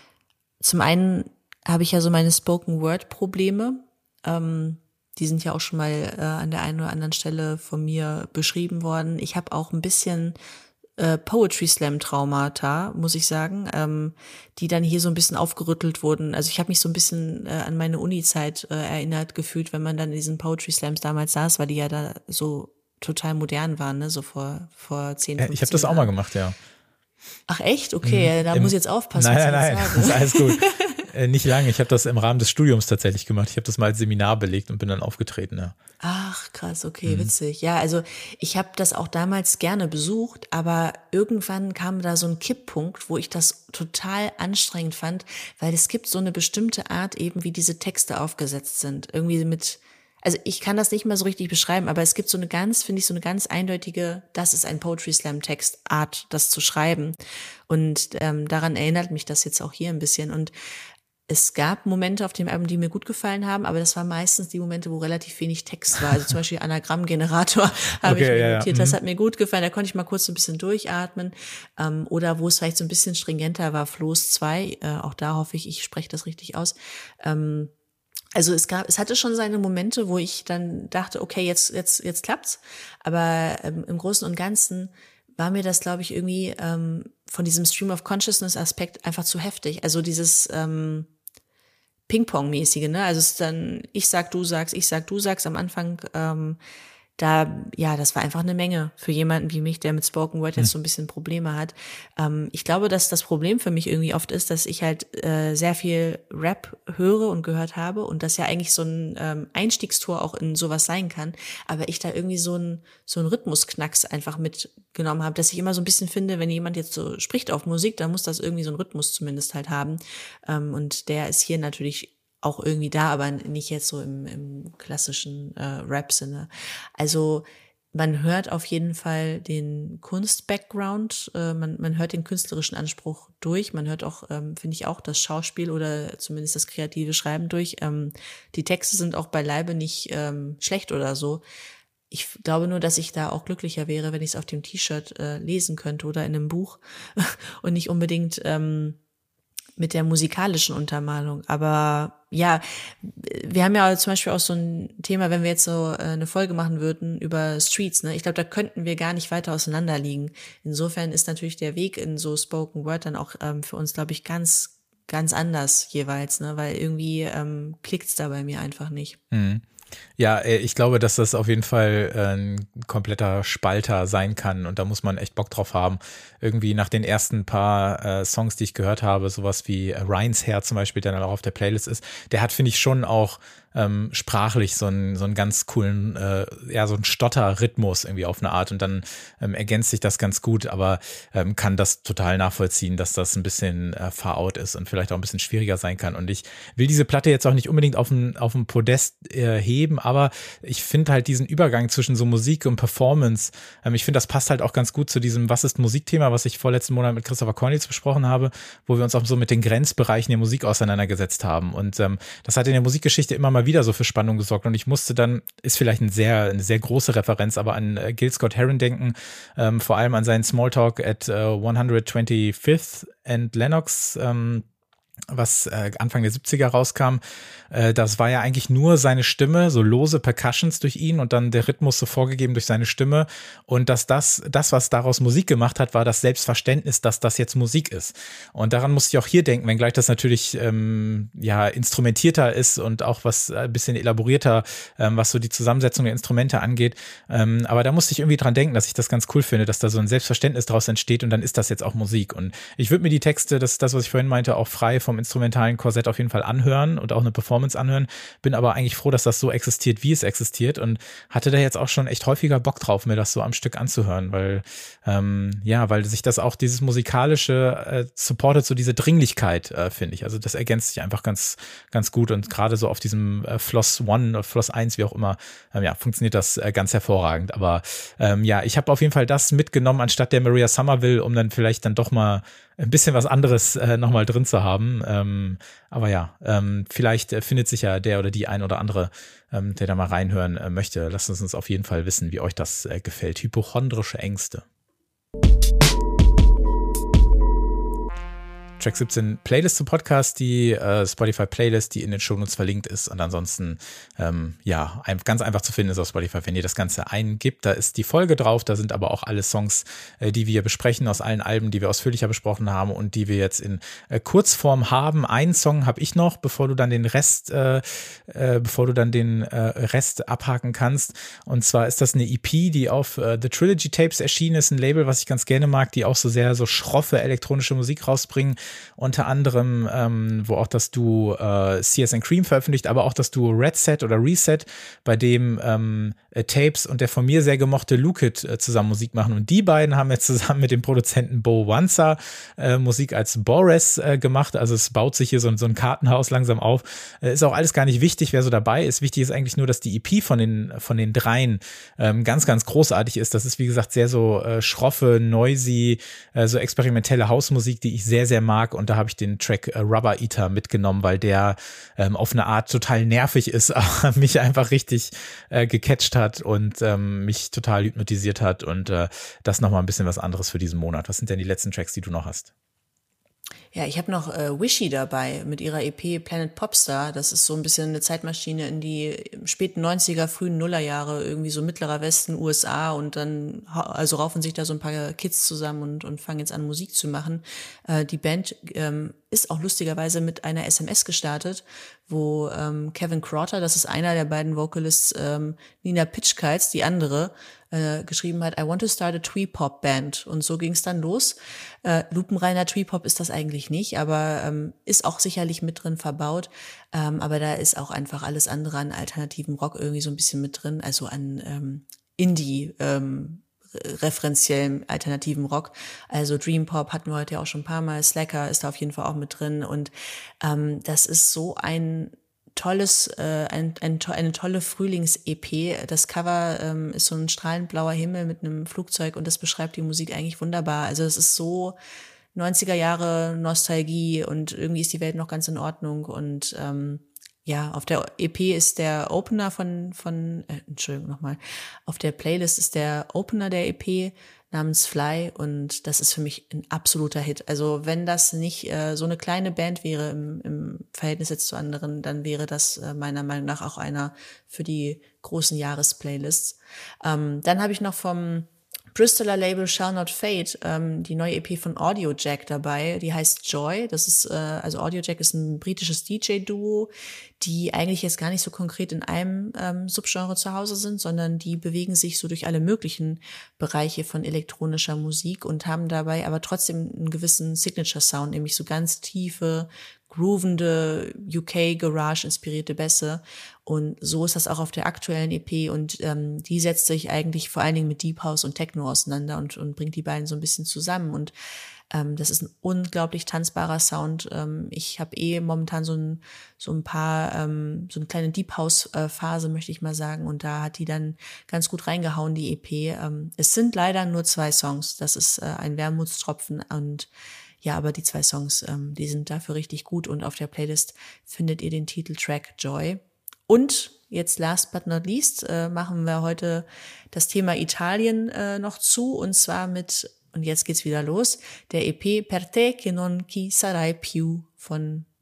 zum einen habe ich ja so meine Spoken-Word-Probleme. Ähm, die sind ja auch schon mal äh, an der einen oder anderen Stelle von mir beschrieben worden. Ich habe auch ein bisschen äh, Poetry-Slam-Traumata, muss ich sagen, ähm, die dann hier so ein bisschen aufgerüttelt wurden. Also ich habe mich so ein bisschen äh, an meine Uni-Zeit äh, erinnert gefühlt, wenn man dann in diesen Poetry-Slams damals saß, weil die ja da so total modern waren, ne, so vor vor zehn, fünfzehn Ich habe das auch mal gemacht, ja. Ach echt? Okay, mhm. da Im, muss ich jetzt aufpassen. Nein, nein, nein, das ist alles gut. äh, nicht lange, ich habe das im Rahmen des Studiums tatsächlich gemacht. Ich habe das mal als Seminar belegt und bin dann aufgetreten, ja. Ach, krass, okay, mhm. witzig. Ja, also ich habe das auch damals gerne besucht, aber irgendwann kam da so ein Kipppunkt, wo ich das total anstrengend fand, weil es gibt so eine bestimmte Art eben, wie diese Texte aufgesetzt sind. Irgendwie mit Also ich kann das nicht mal so richtig beschreiben, aber es gibt so eine ganz, finde ich, so eine ganz eindeutige, das ist ein Poetry Slam Text Art, das zu schreiben. Und ähm, daran erinnert mich das jetzt auch hier ein bisschen. Und es gab Momente auf dem Album, die mir gut gefallen haben, aber das waren meistens die Momente, wo relativ wenig Text war. Also zum Beispiel Anagrammgenerator habe okay, ich mir ja, notiert. Ja. Das hat mir gut gefallen. Da konnte ich mal kurz so ein bisschen durchatmen. Ähm, oder wo es vielleicht so ein bisschen stringenter war, Floß zwei. Äh, auch da hoffe ich, ich spreche das richtig aus. Ähm, Also es gab, es hatte schon seine Momente, wo ich dann dachte, okay, jetzt, jetzt, jetzt klappt's. Aber ähm, im Großen und Ganzen war mir das, glaube ich, irgendwie ähm, von diesem Stream of Consciousness Aspekt einfach zu heftig. Also dieses ähm, Ping-Pong-mäßige, ne? Also es ist dann, ich sag, du sagst, ich sag, du sagst am Anfang, ähm, da, ja, das war einfach eine Menge für jemanden wie mich, der mit Spoken Word jetzt so ein bisschen Probleme hat. Ähm, ich glaube, dass das Problem für mich irgendwie oft ist, dass ich halt äh, sehr viel Rap höre und gehört habe und das ja eigentlich so ein ähm, Einstiegstor auch in sowas sein kann, aber ich da irgendwie so ein so ein Rhythmusknacks einfach mitgenommen habe, dass ich immer so ein bisschen finde, wenn jemand jetzt so spricht auf Musik, dann muss das irgendwie so einen Rhythmus zumindest halt haben. Ähm, und der ist hier natürlich auch irgendwie da, aber nicht jetzt so im, im klassischen äh, Rap-Sinne. Also man hört auf jeden Fall den Kunst-Background, äh, man, man hört den künstlerischen Anspruch durch, man hört auch, ähm, finde ich auch, das Schauspiel oder zumindest das kreative Schreiben durch. Ähm, die Texte sind auch beileibe nicht ähm, schlecht oder so. Ich glaube nur, dass ich da auch glücklicher wäre, wenn ich es auf dem T-Shirt äh, lesen könnte oder in einem Buch und nicht unbedingt ähm, mit der musikalischen Untermalung. Aber ja, wir haben ja zum Beispiel auch so ein Thema, wenn wir jetzt so eine Folge machen würden über Streets, ne? Ich glaube, da könnten wir gar nicht weiter auseinander liegen. Insofern ist natürlich der Weg in so Spoken Word dann auch ähm, für uns, glaube ich, ganz, ganz anders jeweils, ne? Weil irgendwie ähm, klickt's da bei mir einfach nicht. Mhm. Ja, ich glaube, dass das auf jeden Fall ein kompletter Spalter sein kann und da muss man echt Bock drauf haben. Irgendwie nach den ersten paar äh, Songs, die ich gehört habe, sowas wie Ryan's Hair zum Beispiel, der dann auch auf der Playlist ist, der hat, finde ich, schon auch ähm, sprachlich so einen so einen ganz coolen, äh, ja, so einen Stotter-Rhythmus irgendwie auf eine Art und dann ähm, ergänzt sich das ganz gut, aber ähm, kann das total nachvollziehen, dass das ein bisschen äh, far out ist und vielleicht auch ein bisschen schwieriger sein kann und ich will diese Platte jetzt auch nicht unbedingt auf ein, auf ein Podest äh, heben, aber ich finde halt diesen Übergang zwischen so Musik und Performance, ähm, ich finde, das passt halt auch ganz gut zu diesem Was ist Musikthema, was ich vorletzten Monat mit Christopher Cornitz besprochen habe, wo wir uns auch so mit den Grenzbereichen der Musik auseinandergesetzt haben und ähm, das hat in der Musikgeschichte immer mal wieder so für Spannung gesorgt und ich musste dann, ist vielleicht ein sehr, eine sehr große Referenz, aber an äh, Gil Scott-Heron denken, ähm, vor allem an seinen Smalltalk at uh, one hundred twenty-fifth and Lennox, ähm, was äh, Anfang der siebziger rauskam, äh, das war ja eigentlich nur seine Stimme, so lose Percussions durch ihn und dann der Rhythmus so vorgegeben durch seine Stimme und dass das, das, was daraus Musik gemacht hat, war das Selbstverständnis, dass das jetzt Musik ist. Und daran musste ich auch hier denken, wenngleich das natürlich ähm, ja instrumentierter ist und auch was ein bisschen elaborierter, ähm, was so die Zusammensetzung der Instrumente angeht. Ähm, aber da musste ich irgendwie dran denken, dass ich das ganz cool finde, dass da so ein Selbstverständnis daraus entsteht und dann ist das jetzt auch Musik. Und ich würde mir die Texte, das ist das, was ich vorhin meinte, auch frei vom instrumentalen Korsett auf jeden Fall anhören und auch eine Performance anhören. Bin aber eigentlich froh, dass das so existiert, wie es existiert und hatte da jetzt auch schon echt häufiger Bock drauf, mir das so am Stück anzuhören, weil ähm, ja, weil sich das auch dieses musikalische äh, supportet, so diese Dringlichkeit, äh, finde ich. Also das ergänzt sich einfach ganz ganz gut und gerade so auf diesem äh, Floss One oder Floss eins, wie auch immer, ähm, ja, funktioniert das äh, ganz hervorragend. Aber ähm, ja, ich habe auf jeden Fall das mitgenommen, anstatt der Maria Somerville, um dann vielleicht dann doch mal ein bisschen was anderes äh, nochmal drin zu haben. Ähm, aber ja, ähm, vielleicht äh, findet sich ja der oder die ein oder andere, ähm, der da mal reinhören äh, möchte. Lasst uns uns auf jeden Fall wissen, wie euch das äh, gefällt. Hypochondrische Ängste. Track siebzehn Playlist zum Podcast, die äh, Spotify-Playlist, die in den Shownotes verlinkt ist und ansonsten ähm, ja, ein, ganz einfach zu finden ist auf Spotify, wenn ihr das Ganze eingibt. Da ist die Folge drauf, da sind aber auch alle Songs, äh, die wir besprechen aus allen Alben, die wir ausführlicher besprochen haben und die wir jetzt in äh, Kurzform haben. Einen Song habe ich noch, bevor du dann den Rest, äh, äh, bevor du dann den äh, Rest abhaken kannst. Und zwar ist das eine E P, die auf äh, The Trilogy Tapes erschienen ist, ein Label, was ich ganz gerne mag, die auch so sehr so schroffe elektronische Musik rausbringen. Unter anderem, ähm, wo auch das Duo äh, C S and Cream veröffentlicht, aber auch das Duo Red Set oder Reset, bei dem ähm, äh, Tapes und der von mir sehr gemochte Lukit äh, zusammen Musik machen. Und die beiden haben jetzt zusammen mit dem Produzenten Bo Wanza äh, Musik als Bores äh, gemacht. Also es baut sich hier so, so ein Kartenhaus langsam auf. Äh, ist auch alles gar nicht wichtig, wer so dabei ist. Wichtig ist eigentlich nur, dass die E P von den von den dreien ähm, ganz, ganz großartig ist. Das ist, wie gesagt, sehr so äh, schroffe, noisy, äh, so experimentelle Hausmusik, die ich sehr, sehr mag. Und da habe ich den Track äh, Rubber Eater mitgenommen, weil der ähm, auf eine Art total nervig ist, aber mich einfach richtig äh, gecatcht hat und ähm, mich total hypnotisiert hat. Und äh, das nochmal ein bisschen was anderes für diesen Monat. Was sind denn die letzten Tracks, die du noch hast? Ja, ich habe noch äh, Wishy dabei mit ihrer E P Planet Popstar. Das ist so ein bisschen eine Zeitmaschine in die späten neunziger, frühen Nullerjahre, irgendwie so mittlerer Westen, U S A und dann also raufen sich da so ein paar Kids zusammen und, und fangen jetzt an, Musik zu machen. Äh, die Band ähm, ist auch lustigerweise mit einer S M S gestartet, wo ähm, Kevin Crowther, das ist einer der beiden Vocalists, ähm, Nina Pitchkites, die andere, äh, geschrieben hat, I want to start a Twee-Pop-Band. Und so ging es dann los. Äh, lupenreiner Twee-Pop ist das eigentlich nicht, aber ähm, ist auch sicherlich mit drin verbaut. Ähm, aber da ist auch einfach alles andere an alternativen Rock irgendwie so ein bisschen mit drin, also an ähm, Indie, ähm, referenziellen alternativen Rock. Also Dream Pop hatten wir heute ja auch schon ein paar Mal. Slacker ist da auf jeden Fall auch mit drin. Und ähm, das ist so ein tolles, äh, ein, ein, eine tolle Frühlings-E P. Das Cover ähm, ist so ein strahlend blauer Himmel mit einem Flugzeug und das beschreibt die Musik eigentlich wunderbar. Also es ist so neunziger Jahre Nostalgie und irgendwie ist die Welt noch ganz in Ordnung und ähm, ja, auf der E P ist der Opener von, von äh, Entschuldigung nochmal, auf der Playlist ist der Opener der E P namens Fly und das ist für mich ein absoluter Hit. Also wenn das nicht äh, so eine kleine Band wäre im, im Verhältnis jetzt zu anderen, dann wäre das äh, meiner Meinung nach auch einer für die großen Jahresplaylists. Ähm, dann habe ich noch vom Bristoler Label Shall Not Fade, ähm, die neue E P von Audio Jack dabei, die heißt Joy. Das ist, äh, also Audio Jack ist ein britisches D J-Duo, die eigentlich jetzt gar nicht so konkret in einem ähm, Subgenre zu Hause sind, sondern die bewegen sich so durch alle möglichen Bereiche von elektronischer Musik und haben dabei aber trotzdem einen gewissen Signature-Sound, nämlich so ganz tiefe, groovende, U K-Garage-inspirierte Bässe. Und so ist das auch auf der aktuellen E P und ähm, die setzt sich eigentlich vor allen Dingen mit Deep House und Techno auseinander und, und bringt die beiden so ein bisschen zusammen und ähm, das ist ein unglaublich tanzbarer Sound. Ähm, ich habe eh momentan so ein so ein paar ähm, so eine kleine Deep House äh, Phase, möchte ich mal sagen, und da hat die dann ganz gut reingehauen, die E P. Ähm, es sind leider nur zwei Songs, das ist äh, ein Wermutstropfen und ja, aber die zwei Songs, ähm, die sind dafür richtig gut und auf der Playlist findet ihr den Titeltrack Joy. Und jetzt last but not least äh, machen wir heute das Thema Italien äh, noch zu und zwar mit, und jetzt geht's wieder los, der E P Per te che non chi sarai più von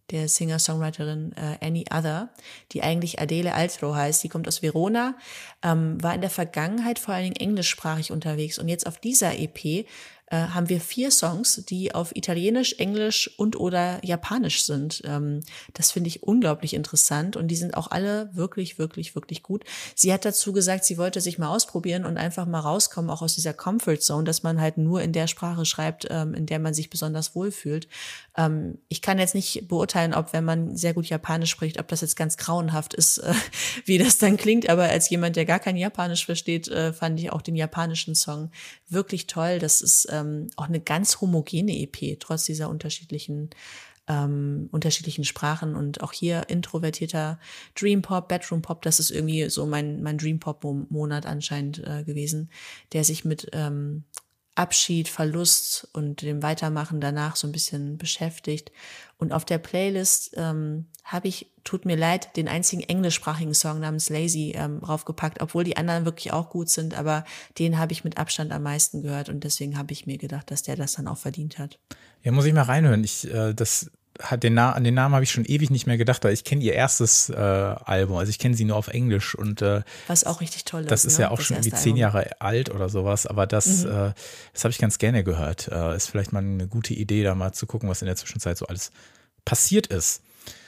der Singer-Songwriterin äh, Any Other, die eigentlich Adele Altro heißt. Die kommt aus Verona, ähm, war in der Vergangenheit vor allen Dingen englischsprachig unterwegs. Und jetzt auf dieser E P äh, haben wir vier Songs, die auf Italienisch, Englisch und oder Japanisch sind. Ähm, das finde ich unglaublich interessant und die sind auch alle wirklich, wirklich, wirklich gut. Sie hat dazu gesagt, sie wollte sich mal ausprobieren und einfach mal rauskommen, auch aus dieser Comfort Zone, dass man halt nur in der Sprache schreibt, ähm, in der man sich besonders wohlfühlt. Ähm, ich kann jetzt nicht beurteilen, ob, wenn man sehr gut Japanisch spricht, ob das jetzt ganz grauenhaft ist, äh, wie das dann klingt. Aber als jemand, der gar kein Japanisch versteht, äh, fand ich auch den japanischen Song wirklich toll. Das ist ähm, auch eine ganz homogene E P, trotz dieser unterschiedlichen ähm, unterschiedlichen Sprachen. Und auch hier introvertierter Dream Pop, Bedroom Pop, das ist irgendwie so mein mein Dream Pop Monat anscheinend äh, gewesen, der sich mit ähm, Abschied, Verlust und dem Weitermachen danach so ein bisschen beschäftigt. Und auf der Playlist ähm, habe ich, tut mir leid, den einzigen englischsprachigen Song namens Lazy ähm, raufgepackt, obwohl die anderen wirklich auch gut sind, aber den habe ich mit Abstand am meisten gehört und deswegen habe ich mir gedacht, dass der das dann auch verdient hat. Ja, muss ich mal reinhören. Ich, äh, das hat den Na- an den Namen habe ich schon ewig nicht mehr gedacht, weil ich kenne ihr erstes äh, Album, also ich kenne sie nur auf Englisch und äh, was auch richtig toll ist. Das ist ne? ja auch das schon irgendwie zehn Album. Jahre alt oder sowas, aber das, Mhm. äh, das habe ich ganz gerne gehört. Äh, ist vielleicht mal eine gute Idee, da mal zu gucken, was in der Zwischenzeit so alles passiert ist.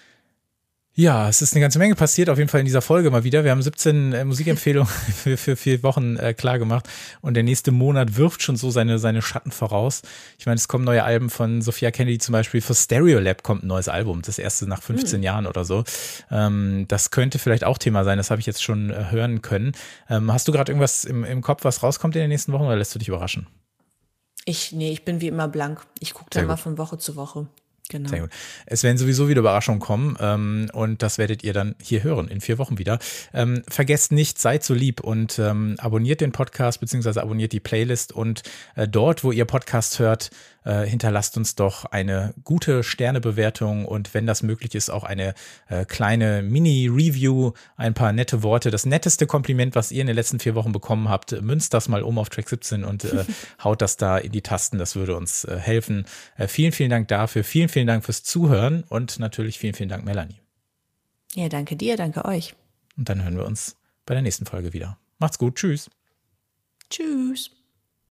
Ja, es ist eine ganze Menge passiert, auf jeden Fall in dieser Folge mal wieder. Wir haben siebzehn äh, Musikempfehlungen für, für vier Wochen äh, klar gemacht und der nächste Monat wirft schon so seine, seine Schatten voraus. Ich meine, es kommen neue Alben von Sophia Kennedy zum Beispiel. Für Stereolab kommt ein neues Album, das erste nach fünfzehn mhm. Jahren oder so. Ähm, das könnte vielleicht auch Thema sein, das habe ich jetzt schon äh, hören können. Ähm, hast du gerade irgendwas im, im Kopf, was rauskommt in den nächsten Wochen oder lässt du dich überraschen? Ich, nee, ich bin wie immer blank. Ich gucke dann mal von Woche zu Woche. Genau. Sehr gut. Es werden sowieso wieder Überraschungen kommen ähm, und das werdet ihr dann hier hören, in vier Wochen wieder. Ähm, vergesst nicht, seid so lieb und ähm, abonniert den Podcast beziehungsweise abonniert die Playlist und äh, dort, wo ihr Podcast hört, äh, hinterlasst uns doch eine gute Sternebewertung und wenn das möglich ist, auch eine äh, kleine Mini-Review, ein paar nette Worte. Das netteste Kompliment, was ihr in den letzten vier Wochen bekommen habt, münzt das mal um auf Track siebzehn und äh, haut das da in die Tasten. Das würde uns äh, helfen. Äh, vielen, vielen Dank dafür. Vielen, vielen Dank fürs Zuhören und natürlich vielen, vielen Dank, Melanie. Ja, danke dir, danke euch. Und dann hören wir uns bei der nächsten Folge wieder. Macht's gut. Tschüss. Tschüss.